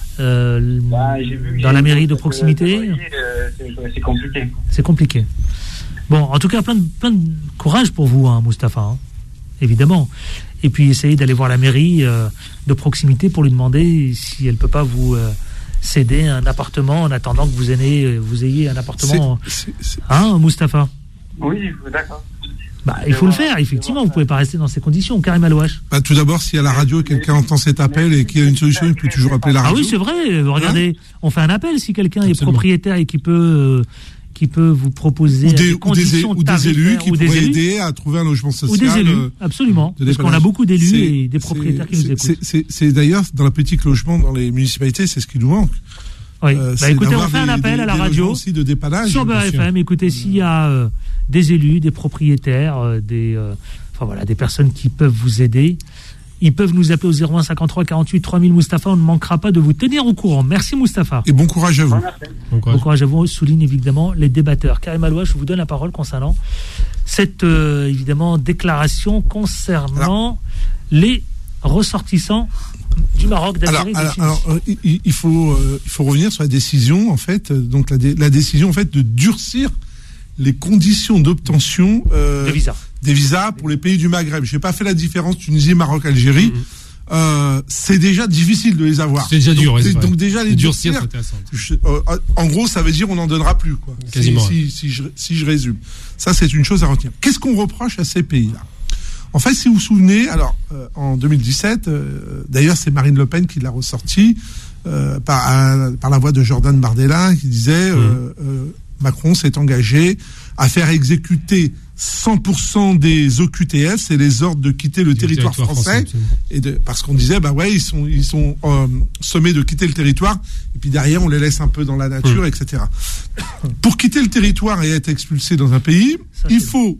euh, bah, j'ai vu dans la mairie de proximité? De loyer, euh, c'est, c'est compliqué. C'est compliqué. Bon, en tout cas, plein de, plein de courage pour vous, hein, Moustapha, hein, évidemment. Et puis, essayez d'aller voir la mairie euh, de proximité pour lui demander si elle ne peut pas vous euh, céder un appartement en attendant que vous ayez, vous ayez un appartement. C'est, c'est, c'est... Hein, Moustapha? Oui, d'accord. Bah, il faut le faire, effectivement, vous ne pouvez pas rester dans ces conditions. Karim Alouache. Bah, tout d'abord, si à la radio, quelqu'un entend cet appel et qu'il y a une solution, il peut toujours appeler la radio. Ah oui, c'est vrai, regardez, hein, on fait un appel si quelqu'un Absolument. est propriétaire et qui peut... Euh, qui peut vous proposer ou des, des conditions ou des, ou des élus qui ou pourraient des élus, aider à trouver un logement social. Ou des élus, absolument. De parce qu'on a beaucoup d'élus c'est, et des propriétaires qui nous écoutent. C'est, c'est, c'est d'ailleurs, dans la politique logement, dans les municipalités, c'est ce qui nous manque. Oui. Euh, bah, écoutez, on fait un appel des, à la radio aussi de dépannage, sur Beurre F M. Écoutez, s'il y a euh, des élus, des propriétaires, euh, des, euh, enfin voilà, des personnes qui peuvent vous aider, ils peuvent nous appeler au zéro un cinquante-trois quarante-huit trois mille. Moustapha, on ne manquera pas de vous tenir au courant. Merci Moustapha. Et bon courage à vous. Bon courage, bon courage à vous, souligne évidemment les débatteurs. Karim Alouache, je vous donne la parole concernant cette euh, évidemment déclaration concernant alors, les ressortissants du Maroc, d'Algérie. Alors, alors, alors euh, il, il, faut, euh, il faut revenir sur la décision, en fait, donc la, dé, la décision en fait de durcir les conditions d'obtention euh, de visa. des visas pour les pays du Maghreb. Je n'ai pas fait la différence Tunisie, Maroc, Algérie. Mmh. Euh, c'est déjà difficile de les avoir. C'est déjà dur. Donc, c'est donc déjà les durcir, durcir je, euh, en gros, ça veut dire on n'en donnera plus, quoi. Quasiment. Si, si, si, je, si je résume, ça c'est une chose à retenir. Qu'est-ce qu'on reproche à ces pays-là? En fait, si vous vous souvenez, alors euh, en deux mille dix-sept, euh, d'ailleurs c'est Marine Le Pen qui l'a ressorti euh, par, à, par la voix de Jordan Bardella qui disait mmh. euh, euh, Macron s'est engagé à faire exécuter cent pour cent des O Q T F, c'est les ordres de quitter le, le territoire, territoire français, français et de, parce qu'on disait bah ouais ils sont ils sont euh, sommés de quitter le territoire et puis derrière on les laisse un peu dans la nature, mmh. et cetera. Pour quitter le territoire et être expulsé dans un pays, ça, il faut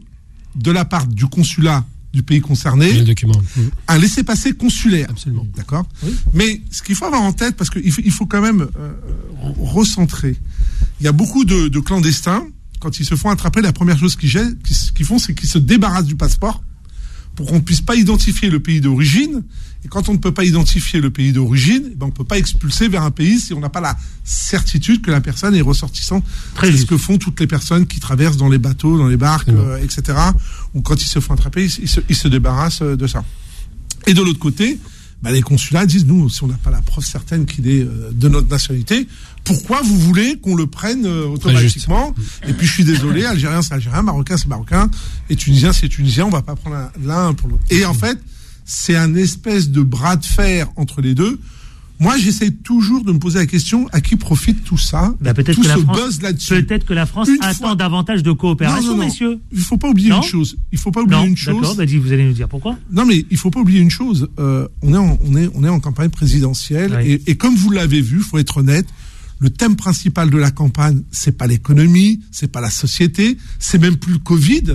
de la part du consulat du pays concerné, le document. un laissez-passer consulaire. Absolument. D'accord. Oui. Mais ce qu'il faut avoir en tête, parce qu'il faut, il faut quand même euh, recentrer. Il y a beaucoup de, de clandestins, quand ils se font attraper, la première chose qu'ils, jettent, qu'ils font, c'est qu'ils se débarrassent du passeport pour qu'on ne puisse pas identifier le pays d'origine. Et quand on ne peut pas identifier le pays d'origine, ben on ne peut pas expulser vers un pays si on n'a pas la certitude que la personne est ressortissante. Très c'est juste. ce que font toutes les personnes qui traversent dans les bateaux, dans les barques, euh, et cetera. Ou quand ils se font attraper, ils, ils, se, ils se débarrassent de ça. Et de l'autre côté, ben les consulats disent, nous, si on n'a pas la preuve certaine qu'il est euh, de notre nationalité, pourquoi vous voulez qu'on le prenne euh, automatiquement? Et puis je suis désolé, Algérien c'est Algérien, Marocain c'est Marocain, et Tunisien c'est Tunisien, on va pas prendre l'un pour l'autre. Et en fait, c'est un espèce de bras de fer entre les deux. Moi, j'essaie toujours de me poser la question, à qui profite tout ça? Bah, peut-être tout que la ce France, buzz là-dessus. peut-être que la France Une attend fois- davantage de coopération, Non, non, non. messieurs. Il faut pas oublier Non une chose. Il faut pas oublier Non, une d'accord, chose. bah, dis, vous allez nous dire pourquoi. Non, mais il faut pas oublier une chose. Euh, on est en, on est, on est en campagne présidentielle, Oui. et, et comme vous l'avez vu, faut être honnête. Le thème principal de la campagne, c'est pas l'économie, c'est pas la société, c'est même plus le Covid,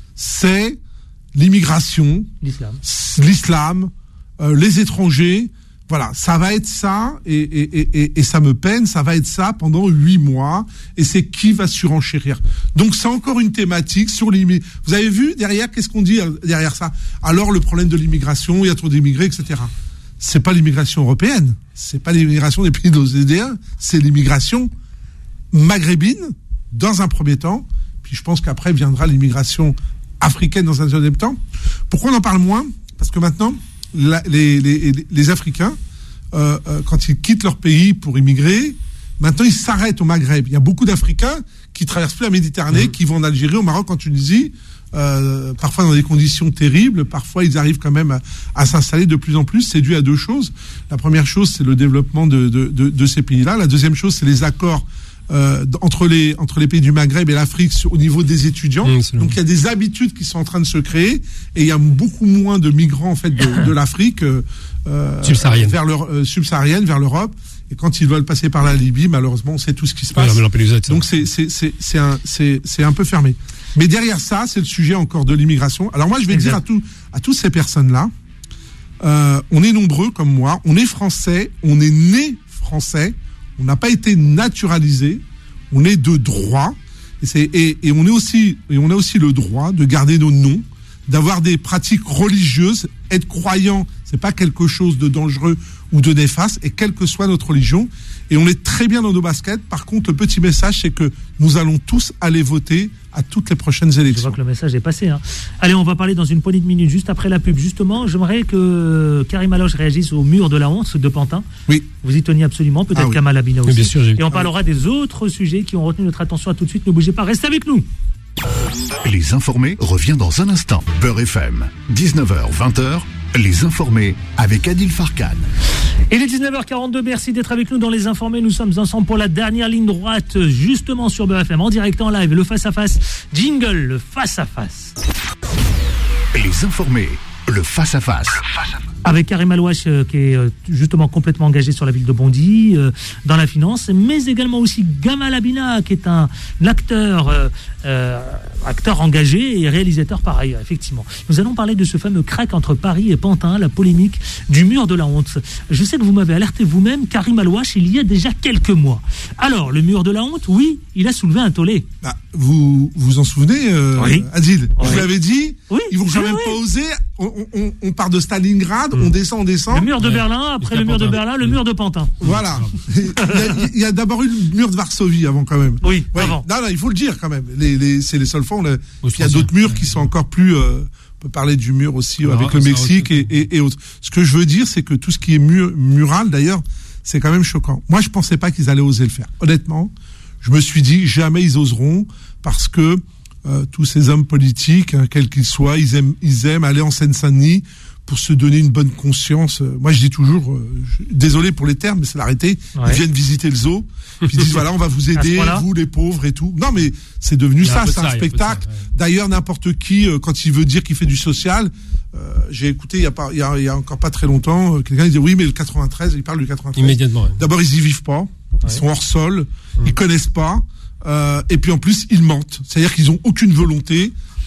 c'est l'immigration, L'islam. l'islam, euh, les étrangers. Voilà, ça va être ça, et, et, et, et, et ça me peine, ça va être ça pendant huit mois, et c'est qui va surenchérir. Donc c'est encore une thématique sur l'immigration. Vous avez vu derrière, qu'est-ce qu'on dit euh, derrière ça? Alors le problème de l'immigration, il y a trop d'immigrés, et cetera. C'est pas l'immigration européenne, c'est pas l'immigration des pays de l'O C D E, c'est l'immigration maghrébine, dans un premier temps, puis je pense qu'après viendra l'immigration africaine dans un deuxième temps. Pourquoi on en parle moins? Parce que maintenant, la, les, les, les Africains, euh, euh, quand ils quittent leur pays pour immigrer, maintenant ils s'arrêtent au Maghreb. Il y a beaucoup d'Africains qui traversent plus la Méditerranée, mmh. qui vont en Algérie, au Maroc, en Tunisie, euh, parfois dans des conditions terribles, parfois ils arrivent quand même à, à s'installer de plus en plus. C'est dû à deux choses. La première chose, c'est le développement de, de, de, de ces pays-là. La deuxième chose, c'est les accords Euh, entre les entre les pays du Maghreb et l'Afrique sur, au niveau des étudiants. Mmh, donc il y a des habitudes qui sont en train de se créer, et il y a beaucoup moins de migrants en fait de, de l'Afrique euh, subsaharienne vers leur euh, subsaharienne vers l'Europe. Et quand ils veulent passer par la Libye, malheureusement, on sait tout ce qui se passe. Ouais, donc c'est c'est c'est c'est un c'est c'est un peu fermé. Mais derrière ça, c'est le sujet encore de l'immigration. Alors moi, je vais exact. dire à tous à toutes ces personnes-là, euh, on est nombreux comme moi, on est français, on est né français. On n'a pas été naturalisé, on est de droit, et, c'est, et, et on est aussi, et on a aussi le droit de garder nos noms, d'avoir des pratiques religieuses. Être croyant, c'est pas quelque chose de dangereux ou de néfaste, et quelle que soit notre religion. Et on est très bien dans nos baskets. Par contre, le petit message, c'est que nous allons tous aller voter à toutes les prochaines élections. Je vois que le message est passé. Hein. Allez, on va parler dans une poignée de minutes, juste après la pub. Justement, j'aimerais que Karim Aloche réagisse au mur de la honte de Pantin. Oui. Vous y teniez absolument, peut-être ah, oui. Kamal Abina aussi. Oui, bien sûr, j'ai... Et on parlera des autres sujets qui ont retenu notre attention. À tout de suite, ne bougez pas, restez avec nous. Les informés revient dans un instant. Beurre F M, dix-neuf heures vingt, les informés avec Adil Farkan. Il est dix-neuf heures quarante-deux, merci d'être avec nous dans Les Informés. Nous sommes ensemble pour la dernière ligne droite, justement sur Beurre F M, en direct, en live, le face-à-face. Jingle, le face-à-face. Les Informés, le face-à-face. Avec Karim Alouache, euh, qui est euh, justement complètement engagé sur la ville de Bondy, euh, dans la finance, mais également aussi Gamal Abina, qui est un, un acteur, euh, euh, acteur engagé et réalisateur par ailleurs, effectivement. Nous allons parler de ce fameux crack entre Paris et Pantin, la polémique du mur de la honte. Je sais que vous m'avez alerté vous-même, Karim Alouache, il y a déjà quelques mois. Alors, le mur de la honte, oui, il a soulevé un tollé. Bah, vous vous en souvenez, euh, oui. Adil? Oui. Vous l'avez dit, oui. Ils vont quand oui, même oui. pas oser. On, on, on part de Stalingrad, mmh. on descend, on descend. Le mur de ouais. Berlin, après le mur de Berlin, le mur de Pantin. Voilà. il, y a, il y a d'abord eu le mur de Varsovie avant quand même. Oui, ouais. avant. Non, non, il faut le dire quand même. Les, les, c'est les seuls fois. On a, oui, il y a d'autres murs qui sont encore plus. Euh, on peut parler du mur aussi ouais, avec le Mexique et, et, et autres. Ce que je veux dire, c'est que tout ce qui est mur, mural, d'ailleurs, c'est quand même choquant. Moi, je pensais pas qu'ils allaient oser le faire. Honnêtement, je me suis dit jamais ils oseront parce que euh, tous ces hommes politiques, hein, quels qu'ils soient, ils aiment, ils aiment aller en Seine-Saint-Denis pour se donner une bonne conscience. Moi, je dis toujours, euh, je, désolé pour les termes, mais c'est l'arrêté. Ouais. Ils viennent visiter le zoo, puis ils disent voilà, on va vous aider, vous les pauvres et tout. Non, mais c'est devenu ça, c'est un, un spectacle. Ça, ouais. D'ailleurs, n'importe qui, euh, quand il veut dire qu'il fait du social, euh, j'ai écouté il y a pas, il y a, il y a encore pas très longtemps, euh, quelqu'un dit oui, mais le quatre-vingt-treize, il parle du quatre-vingt-treize. Immédiatement. Ouais. D'abord, ils y vivent pas, ils ouais. sont hors sol, mmh. ils connaissent pas, euh, et puis en plus, ils mentent. C'est-à-dire qu'ils ont aucune volonté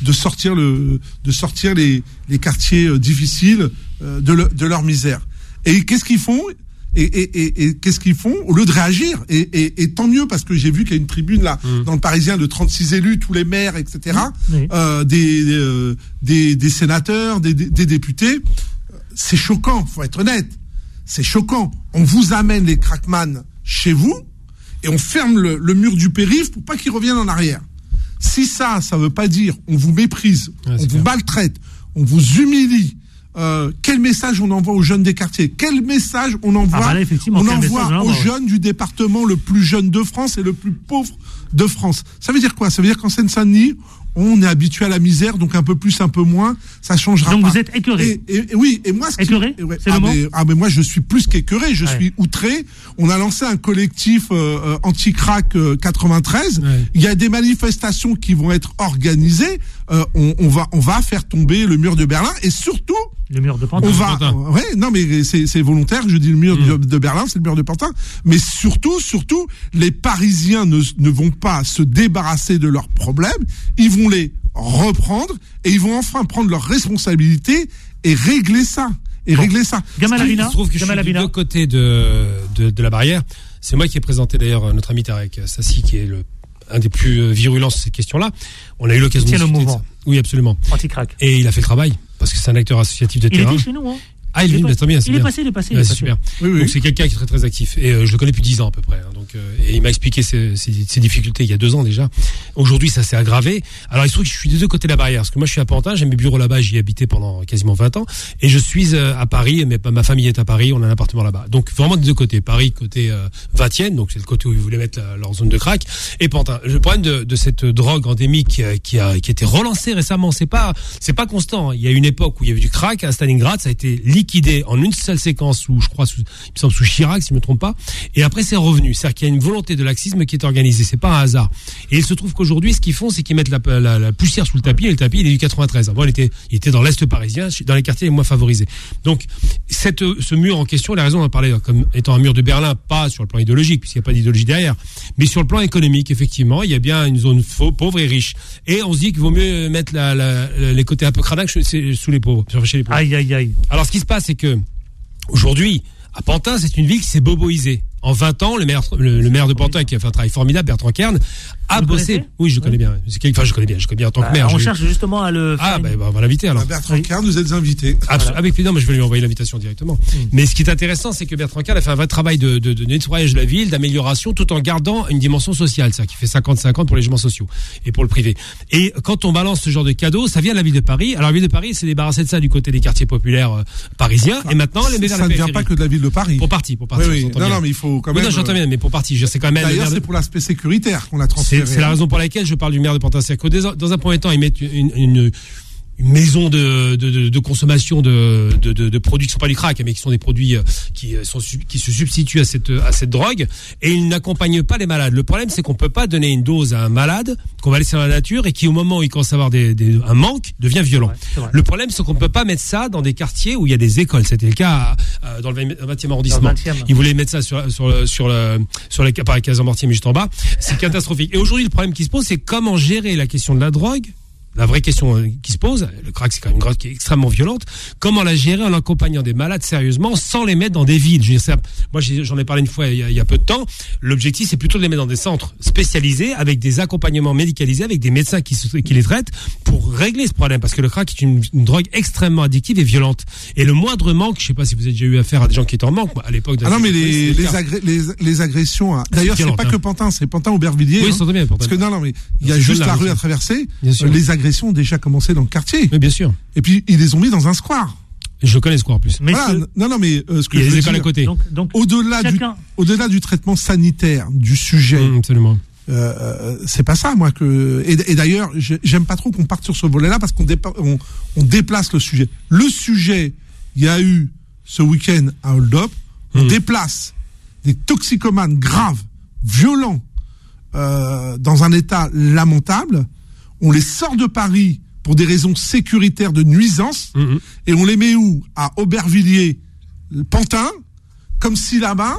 de sortir le, de sortir les, les quartiers euh, difficiles euh, de, le, de leur misère. Et qu'est-ce qu'ils font? Et, et, et, et qu'est-ce qu'ils font au lieu de réagir? Et, et, et tant mieux, parce que j'ai vu qu'il y a une tribune là mmh. dans le Parisien de trente-six élus, tous les maires, et cetera, mmh. euh, des, euh, des des sénateurs, des, des, des députés. C'est choquant, faut être honnête. C'est choquant. On vous amène les crackman chez vous et on ferme le, le mur du périph' pour pas qu'ils reviennent en arrière. Si ça, ça veut pas dire on vous méprise, ouais, on vous clair. maltraite, on vous humilie. Euh, quel message on envoie aux jeunes des quartiers? Quel message on envoie, ah bah là, on envoie aux jeunes du département le plus jeune de France et le plus pauvre de France? Ça veut dire quoi? Ça veut dire qu'en Seine-Saint-Denis, on est habitué à la misère, donc un peu plus, un peu moins, ça changera donc pas. Donc vous êtes écœuré. Et, et, et oui, et moi, ce écœuré, qui, ouais, c'est ah, le mot mais, ah mais moi je suis plus qu'écœuré, je ouais. suis outré. On a lancé un collectif euh, anti-crack euh, quatre-vingt-treize. Ouais. Il y a des manifestations qui vont être organisées. Euh, on, on va, on va faire tomber le mur de Berlin et surtout. Le mur de Pantin. On va, ouais, non mais c'est, c'est volontaire. Je dis le mur mmh. de, de Berlin, c'est le mur de Pantin. Mais surtout, surtout, les Parisiens ne, ne vont pas se débarrasser de leurs problèmes. Ils vont les reprendre et ils vont enfin prendre leurs responsabilités et régler ça. Et bon. régler ça. Gamal Abina. Je trouve que Gamal je suis des deux côtés de, de, de la barrière. C'est moi qui ai présenté d'ailleurs notre ami Tarek Sassi, qui est le un des plus virulents sur ces questions-là. On a eu l'occasion de discuter de ça. Oui, absolument. Anti-crack. Et il a fait le travail, parce que c'est un acteur associatif de il terrain. Il était chez nous, hein. Ah, il, il, est, pas, bien, c'est il bien. est passé, il est passé. Ouais, il est c'est passé. super. Oui, oui. Donc c'est quelqu'un qui est très très actif. Et euh, je le connais depuis dix ans à peu près. Hein, donc, euh, et il m'a expliqué ses, ses, ses difficultés il y a deux ans déjà. Aujourd'hui, ça s'est aggravé. Alors il se trouve que je suis des deux côtés de la barrière. Parce que moi je suis à Pantin, j'ai mes bureaux là-bas, j'y ai habité pendant quasiment vingt ans. Et je suis euh, à Paris, mais ma famille est à Paris, on a un appartement là-bas. Donc vraiment des deux côtés. Paris côté euh, vingtième, donc c'est le côté où ils voulaient mettre la, leur zone de crack. Et Pantin. Le problème de, de cette drogue endémique euh, qui a qui a été relancée récemment, c'est pas c'est pas constant. Il y a une époque où il y avait du crack à Stalingrad, ça a été liquidé en une seule séquence où je crois sous, il me semble sous Chirac si je me trompe pas, et après c'est revenu. C'est-à-dire qu'il y a une volonté de laxisme qui est organisée, c'est pas un hasard. Et il se trouve qu'aujourd'hui ce qu'ils font, c'est qu'ils mettent la, la, la poussière sous le tapis, et le tapis il est du quatre-vingt-treize. Avant il était il était dans l'est parisien, dans les quartiers les moins favorisés. Donc cette ce mur en question, la raison d'en parler comme étant un mur de Berlin, pas sur le plan idéologique puisqu'il n'y a pas d'idéologie derrière, mais sur le plan économique, effectivement, il y a bien une zone faux, pauvre et riche. Et on se dit qu'il vaut mieux mettre la, la, la, les côtés un peu cradaques sous les pauvres, chez les pauvres. Aïe aïe aïe. Alors ce qui se passe, c'est que aujourd'hui, à Pantin, c'est une ville qui s'est boboisée. En vingt ans, le maire, le, le maire de Pantin, qui a fait un travail formidable, Bertrand Kern, a Vous bossé. Oui, je connais oui. bien. C'est, enfin, je connais bien. Je connais bien en tant bah, que maire. On je... cherche justement à le. Ah, ben, bah, on va l'inviter alors. Bertrand oui. Kern, vous êtes invité. Absol- voilà. Avec plaisir, mais je vais lui envoyer l'invitation directement. Mmh. Mais ce qui est intéressant, c'est que Bertrand Kern a fait un vrai travail de, de, de nettoyage de la ville, d'amélioration, tout en gardant une dimension sociale, c'est-à-dire qu'il fait cinquante cinquante pour les logements sociaux et pour le privé. Et quand on balance ce genre de cadeau, ça vient de la ville de Paris. Alors la ville de Paris s'est débarrassée de ça du côté des quartiers populaires euh, parisiens, ah, et maintenant les ça ne vient pas que de la ville de Paris. Pour partie, pour partie. Oui, oui. Non, non, mais il faut quand même. Oui, non, j'entends bien, mais pour partie, je sais quand même. D'ailleurs, c'est pour l'aspect sécuritaire qu'on a transféré. C'est, c'est la raison pour laquelle je parle du maire de Pantin. C'est que dans un premier temps, ils mettent une, une, une maison de, de, de, de consommation de, de, de, de produits qui sont pas du crack, mais qui sont des produits qui, sont, qui se substituent à cette, à cette drogue, et ils n'accompagnent pas les malades. Le problème, c'est qu'on peut pas donner une dose à un malade qu'on va laisser dans la nature et qui, au moment où il commence à avoir des, des, un manque, devient violent. Ouais, c'est vrai. Le problème, c'est qu'on peut pas mettre ça dans des quartiers où il y a des écoles. C'était le cas euh, dans le vingtième arrondissement. Le vingtième. Ils voulaient mettre ça sur, sur, sur le, sur les, par les Cases-en-Mortier, mais juste en bas. C'est catastrophique. Et aujourd'hui, le problème qui se pose, c'est comment gérer la question de la drogue. La vraie question qui se pose, le crack c'est quand même une drogue qui est extrêmement violente, comment la gérer en accompagnant des malades sérieusement sans les mettre dans des villes. Je veux dire, ça, moi j'en ai parlé une fois il y, a, il y a peu de temps, l'objectif c'est plutôt de les mettre dans des centres spécialisés avec des accompagnements médicalisés, avec des médecins qui, qui les traitent pour régler ce problème, parce que le crack est une, une drogue extrêmement addictive et violente. Et le moindre manque, je sais pas si vous avez déjà eu affaire à des gens qui étaient en manque, moi, à l'époque de Ah non mais les, les, agré- les, les agressions, hein. D'ailleurs c'est, c'est pas hein. que Pantin, c'est Pantin-Aubervilliers. Oui, hein. c'est bien, parce que non, non mais il y a juste la rue à traverser, les agressions ont déjà commencé dans le quartier. Oui, bien sûr. Et puis ils les ont mis dans un square. Je connais ce square en plus. Mais voilà, ce... Non, non, mais euh, ce que il y a je des veux écoles dire, à côté. Donc, donc, au-delà chacun... du, au-delà du traitement sanitaire du sujet. Mmh, absolument. Euh, c'est pas ça, moi que. Et, et d'ailleurs, j'aime pas trop qu'on parte sur ce volet-là parce qu'on dépa... on, on déplace le sujet. Le sujet, il y a eu ce week-end un hold-up. On mmh. déplace des toxicomanes graves, violents, euh, dans un état lamentable. On les sort de Paris pour des raisons sécuritaires de nuisance, mmh. et on les met où? À Aubervilliers, Pantin, comme si là-bas,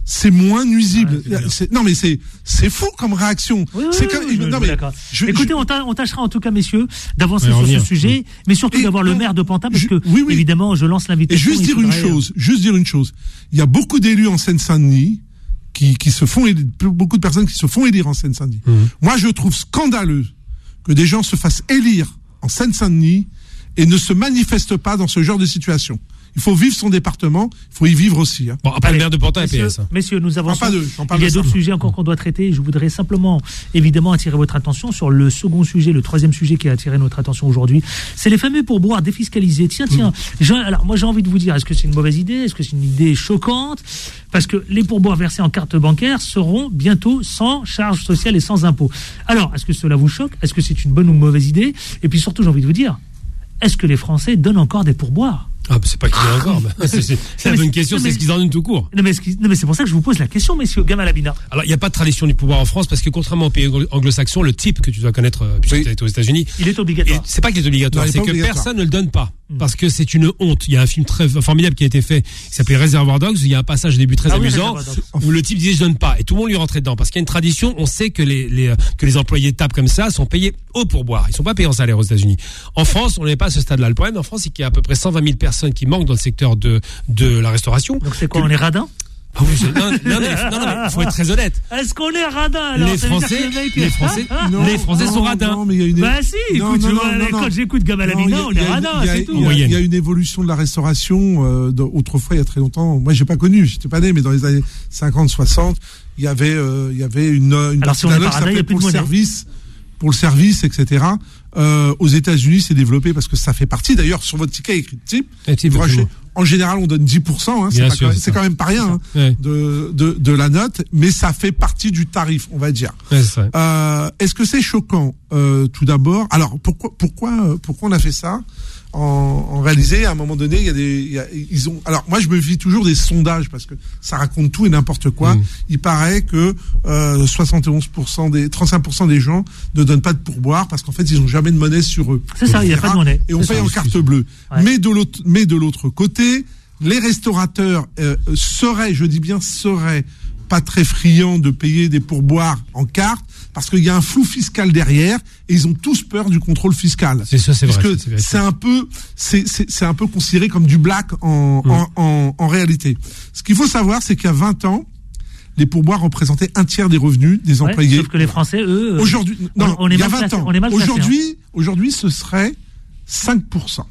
c'est moins nuisible. Ouais, c'est c'est, non mais c'est c'est fou comme réaction. Oui, c'est oui, comme, oui, non je, mais je, écoutez, je, on, t'a, on tâchera en tout cas, messieurs, d'avancer ouais, sur revient. ce sujet, Oui. mais surtout Et, d'avoir non, le maire de Pantin, parce je, que oui, oui. évidemment, je lance Et l'invitation. juste dire faudrait, une chose, juste dire une chose. Il y a beaucoup d'élus en Seine-Saint-Denis qui qui se font élire, beaucoup de personnes qui se font élire en Seine-Saint-Denis. Mmh. Moi, je trouve scandaleux que des gens se fassent élire en Seine-Saint-Denis et ne se manifestent pas dans ce genre de situation. Il faut vivre son département, il faut y vivre aussi. Hein. Bon, après Allez, le maire de Pantin est messieurs, P S. Hein. Messieurs, nous avançons. Pas de, Il y a d'autres ça. sujets encore qu'on doit traiter. Je voudrais simplement, évidemment, attirer votre attention sur le second sujet, le troisième sujet qui a attiré notre attention aujourd'hui. C'est les fameux pourboires défiscalisés. Tiens, tiens. Mmh. Alors, moi, j'ai envie de vous dire, est-ce que c'est une mauvaise idée? Est-ce que c'est une idée choquante? Parce que les pourboires versés en carte bancaire seront bientôt sans charge sociale et sans impôt. Alors, est-ce que cela vous choque? Est-ce que c'est une bonne ou mauvaise idée? Et puis surtout, j'ai envie de vous dire, est-ce que les Français donnent encore des pourboires? Ah, bah c'est pas qu'ils donnent encore. Bah, c'est c'est, c'est la bonne question, c'est ce qu'ils en donnent tout court. Non mais, non, mais c'est pour ça que je vous pose la question, messieurs. Gamal Abina. Alors, il n'y a pas de tradition du pouvoir en France parce que contrairement aux pays anglo-saxons, le type que tu dois connaître, puisque oui. tu es aux États-Unis, il est obligatoire. C'est pas qu'il est obligatoire, non, c'est est que obligatoire. Personne ne le donne pas. Parce que c'est une honte. Il y a un film très formidable qui a été fait, qui s'appelait Reservoir Dogs, où il y a un passage au début très ah amusant, oui, où le type disait je donne pas. Et tout le monde lui rentrait dedans. Parce qu'il y a une tradition, on sait que les, les, que les employés de table comme ça sont payés au pourboire. Ils sont pas payés en salaire aux États-Unis. En France, on n'est pas à ce stade-là. Le problème en France, c'est qu'il y a à peu près cent vingt mille personnes qui manquent dans le secteur de, de la restauration. Donc c'est quoi, que... on est radin? Ah oui, je... non, non, mais, non, mais faut être très honnête. Est-ce qu'on est radin alors? Les Français, mec... les Français, non, les Français non, sont radins. Non, mais il y a une... Bah si, écoute, non, non, vois, non, quand non. j'écoute Gamal Abina, on est radin, c'est tout. Il y a une évolution de la restauration. Euh, autrefois, il y a très longtemps, moi j'ai pas connu, j'étais pas né, mais dans les années cinquante, soixante, il y avait, euh, il y avait une, une alors si on est pas radin, il y a plus de pour le service, pour le service, et cetera. Euh, aux États-Unis, c'est développé parce que ça fait partie. D'ailleurs, sur votre ticket écrit type, type acheter, en général, on donne dix pour cent. Hein, c'est, pas sûr, quand, c'est, c'est quand même pas rien hein, ouais. de, de de la note, mais ça fait partie du tarif, on va dire. Ouais, c'est euh, est-ce que c'est choquant euh, tout d'abord? Alors pourquoi pourquoi pourquoi on a fait ça? En, en réalité, à un moment donné, il y a des, il y a, ils ont. Alors moi, je me fie toujours des sondages parce que ça raconte tout et n'importe quoi. Mmh. Il paraît que euh, soixante et onze pour cent des, trente-cinq pour cent des gens ne donnent pas de pourboire parce qu'en fait, ils ont jamais de monnaie sur eux. C'est ça, il n'y a pas de monnaie. Et on c'est paye ça, en carte bleue. Ouais. Mais de l'autre, mais de l'autre côté, les restaurateurs euh, seraient, je dis bien seraient, pas très friands de payer des pourboires en carte. Parce qu'il y a un flou fiscal derrière et ils ont tous peur du contrôle fiscal. C'est ça, c'est Parce vrai. que c'est, c'est un peu, c'est, c'est, c'est un peu considéré comme du black en, mmh. en, en, en réalité. Ce qu'il faut savoir, c'est qu'il y a vingt ans, les pourboires représentaient un tiers des revenus des ouais, employés. Sauf que les Français, eux, aujourd'hui, non, on est il y a mal vingt placé, ans. On est mal aujourd'hui, placé, hein. aujourd'hui, ce serait cinq pour cent.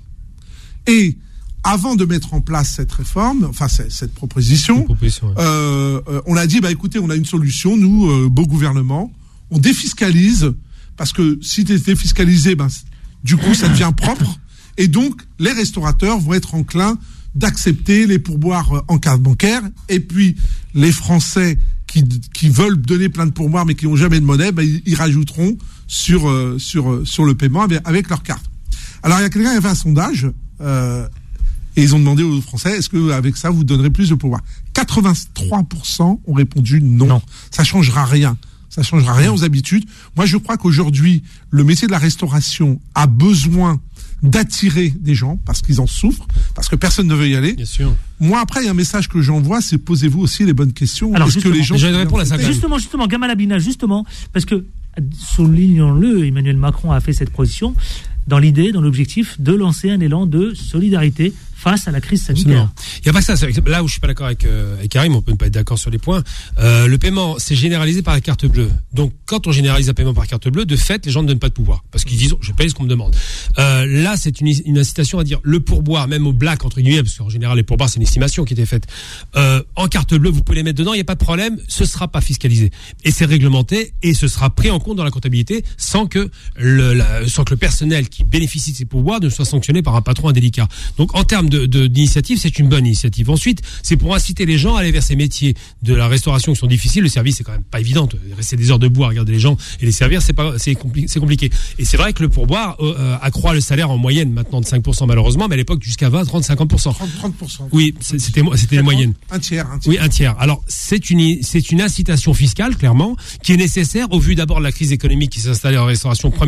Et avant de mettre en place cette réforme, enfin cette, cette proposition, proposition ouais. euh, euh, on a dit, bah écoutez, on a une solution, nous, euh, beau gouvernement. On défiscalise, parce que si tu es défiscalisé, ben, du coup, ça devient propre. Et donc, les restaurateurs vont être enclins d'accepter les pourboires en carte bancaire. Et puis, les Français qui, qui veulent donner plein de pourboires, mais qui n'ont jamais de monnaie, ben, ils, ils rajouteront sur, euh, sur, sur le paiement avec, avec leur carte. Alors, il y a quelqu'un qui a fait un sondage, euh, et ils ont demandé aux Français, est-ce que avec ça, vous donnerez plus de pouvoir? quatre-vingt-trois pour cent ont répondu non. non. Ça changera rien. Ça changera rien aux habitudes. Moi, je crois qu'aujourd'hui, le métier de la restauration a besoin d'attirer des gens parce qu'ils en souffrent, parce que personne ne veut y aller. Bien sûr. Moi, après, il y a un message que j'envoie, c'est posez-vous aussi les bonnes questions. Alors, est-ce que les gens... Je vais répondre à ça. Justement, justement, Gamal Abina, justement, parce que, soulignons-le, Emmanuel Macron a fait cette proposition dans l'idée, dans l'objectif de lancer un élan de solidarité face à la crise sanitaire. Il n'y a pas que ça. Là où je suis pas d'accord avec, euh, avec Karim, on peut ne pas être d'accord sur les points. Euh, le paiement, c'est généralisé par la carte bleue. Donc, quand on généralise un paiement par carte bleue, de fait, les gens ne donnent pas de pouvoir. Parce qu'ils disent, je paye ce qu'on me demande. Euh, là, c'est une, une incitation à dire le pourboire, même au black, entre guillemets, parce qu'en général, les pourboires, c'est une estimation qui était faite. Euh, en carte bleue, vous pouvez les mettre dedans, il n'y a pas de problème, ce sera pas fiscalisé. Et c'est réglementé, et ce sera pris en compte dans la comptabilité, sans que le, la, sans que le personnel qui bénéficie de ces pourboires ne soit sanctionné par un patron indélicat. Donc, en termes De, de, d'initiative, c'est une bonne initiative. Ensuite, c'est pour inciter les gens à aller vers ces métiers de la restauration qui sont difficiles. Le service, c'est quand même pas évident. Rester des heures debout à regarder les gens et les servir, c'est pas, c'est, compli- c'est compliqué. Et c'est vrai que le pourboire euh, accroît le salaire en moyenne maintenant de cinq pour cent malheureusement, mais à l'époque jusqu'à vingt, trente, cinquante pour cent. trente, trente pour cent. Oui, c'était, c'était les moyennes. Un tiers, un tiers. Oui, un tiers. Alors, c'est une, c'est une incitation fiscale, clairement, qui est nécessaire au vu d'abord de la crise économique qui s'est installée en restauration première,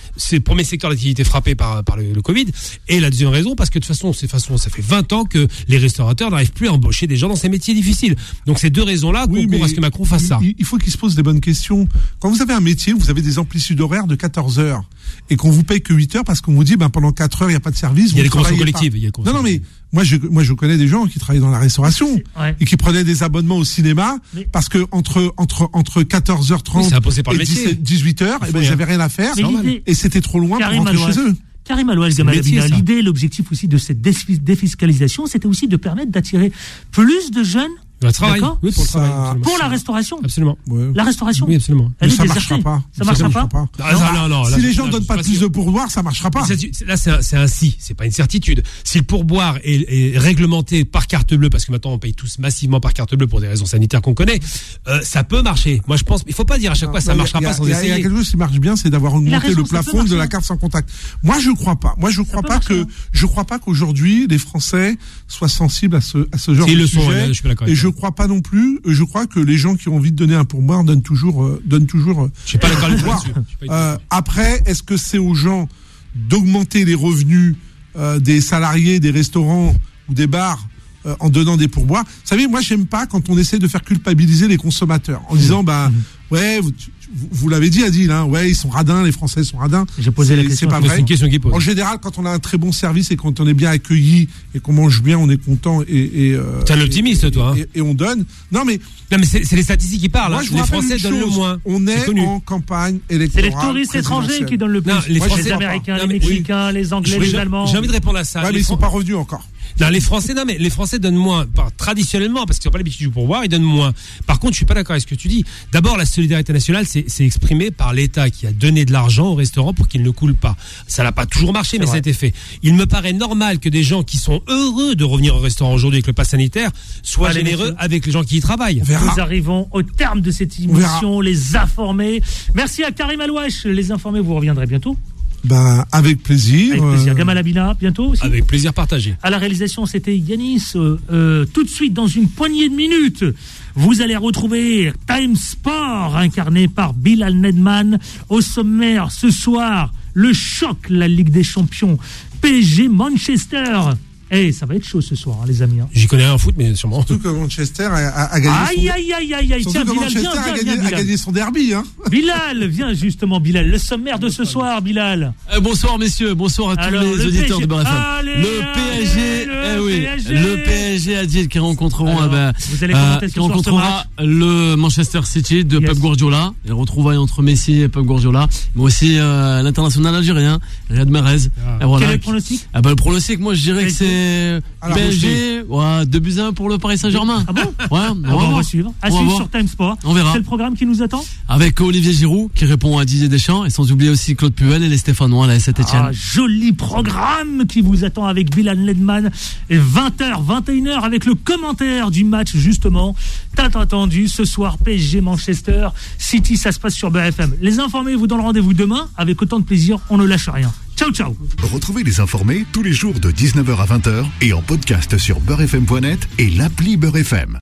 c'est le premier secteur d'activité frappé par, par le, le Covid. Et la deuxième raison, parce que de toute façon, c'est façon, ça fait vingt ans que les restaurateurs n'arrivent plus à embaucher des gens dans ces métiers difficiles. Donc ces deux raisons-là oui, concourent à ce que Macron fasse ça. Il, il faut qu'il se pose des bonnes questions. Quand vous avez un métier, vous avez des amplitudes horaires de quatorze heures et qu'on vous paye que huit heures parce qu'on vous dit ben pendant quatre heures il n'y a pas de service. Il y a les conventions collectives. Il y a non non mais moi je moi je connais des gens qui travaillent dans la restauration ouais. et qui prenaient des abonnements au cinéma mais... parce que entre entre entre quatorze heures trente oui, et dix-huit heures et ben j'avais rien à faire et c'était trop loin pour rentrer chez eux. Karim Alouache Gamalabina, l'idée, l'objectif aussi de cette défiscalisation, c'était aussi de permettre d'attirer plus de jeunes. Le travail, oui, pour le travail. Ça... Pour la restauration. Absolument. Ouais. La restauration. Oui, absolument. Elle Mais ça ne marchera pas. Ça ne marchera pas. pas. Ah, non, non, non, si là, les gens ne donnent pas plus de pourboire, ça ne marchera pas. Là, c'est un, c'est un si, c'est pas une certitude. Si le pourboire est, est réglementé par carte bleue, parce que maintenant on paye tous massivement par carte bleue pour des raisons sanitaires qu'on connaît, euh, ça peut marcher. Moi, je pense, il faut pas dire à chaque non, fois ça ne marchera a, pas sans y a, essayer. Il y a quelque chose qui marche bien, c'est d'avoir augmenté raison, le plafond de la carte sans contact. Moi, je crois pas. Moi, je crois pas que, je crois pas qu'aujourd'hui les Français soient sensibles à ce, à ce genre de sujet. Et je crois pas non plus. Je crois que les gens qui ont envie de donner un pourboire donnent toujours, euh, donnent toujours. Euh, je suis pas d'accord avec toi. Euh, après, est-ce que c'est aux gens d'augmenter les revenus euh, des salariés des restaurants ou des bars euh, en donnant des pourboires? Vous savez, moi, j'aime pas quand on essaie de faire culpabiliser les consommateurs en disant, bah, mmh. ouais, vous, vous, vous l'avez dit, Adil, hein, ouais, ils sont radins, les Français sont radins. J'ai posé la question. C'est pas vrai. C'est une question qui pose. En général, quand on a un très bon service et quand on est bien accueilli et qu'on mange bien, on est content et. et euh, T'es un optimiste, toi. Hein. Et, et on donne. Non, mais. Non, mais c'est, c'est les statistiques qui parlent. Moi, hein. je les Français donnent le moins. On est, est en campagne électorale. C'est les touristes étrangers qui donnent le plus. Non, les Moi, Français, les Américains, non, les Mexicains, oui. les Anglais, oui, les Allemands. J'ai envie de répondre à ça. Ouais, mais les ils sont pas revenus encore. Non, les Français, non, mais les Français donnent moins. Par, traditionnellement, parce qu'ils n'ont pas l'habitude du pourboire, ils donnent moins. Par contre, je suis pas d'accord avec ce que tu dis. D'abord, la solidarité nationale, c'est, c'est exprimé par l'État qui a donné de l'argent au restaurant pour qu'il ne coule pas. Ça n'a pas toujours marché, c'est mais vrai. Ça a été fait. Il me paraît normal que des gens qui sont heureux de revenir au restaurant aujourd'hui avec le pass sanitaire soient Allez, généreux messieurs. Avec les gens qui y travaillent. Nous arrivons au terme de cette émission, les informés. Merci à Karim Alouache. Les informés, vous reviendrez bientôt. Ben, avec plaisir. Avec plaisir. Gamal Abina, bientôt aussi. Avec plaisir partagé. À la réalisation, c'était Yanis. Euh, euh, tout de suite, dans une poignée de minutes, vous allez retrouver Time Sport, incarné par Bilal Nedman. Au sommaire, ce soir, le choc, la Ligue des Champions. P S G Manchester. Eh, hey, ça va être chaud ce soir, hein, les amis. Hein. J'y connais un foot, mais sûrement. Surtout que Manchester a, a, a gagné aïe, son... Aïe, aïe, aïe, aïe, tiens, Bilal, viens, viens, a, gagné, viens, Bilal. a gagné son derby, hein. Bilal, viens justement, Bilal. Le sommaire de ce soir, Bilal. Euh, bonsoir, messieurs. Bonsoir à tous Alors, les auditeurs P S G. de Beurre F M. Allez, le P S G, allez, le, eh oui, P S G. le P S G Adil qui rencontreront, Alors, eh ben, vous allez commenter euh, ce qui rencontrera le Manchester City de yes. Pep Guardiola. Les retrouvailles entre Messi et Pep Guardiola, mais aussi euh, l'international algérien, Riyad Mahrez. Ah. Voilà. Quel est le pronostic? Ah bah, le pronostic, moi, je dirais que c'est Alors, P S G. Ouais, deux buts à un pour le Paris Saint-Germain. Ah bon? Ouais, on, ah bon, on va suivre. À suivre sur Time Sport. On verra. C'est le programme qui nous attend? Avec Olivier Giroud qui répond à Didier Deschamps et sans oublier aussi Claude Puel et les Stéphanois à la Saint-Etienne. Ah, joli programme qui vous attend avec Bilal Nedman. Et vingt heures, vingt et une heures avec le commentaire du match justement. T'as entendu ce soir P S G Manchester City, ça se passe sur Beurre F M. Les informés vous donnent rendez-vous demain avec autant de plaisir, on ne lâche rien. Ciao, ciao. Retrouvez les informés tous les jours de dix-neuf heures à vingt heures et en podcast sur beurre f m point net et l'appli Beurre F M.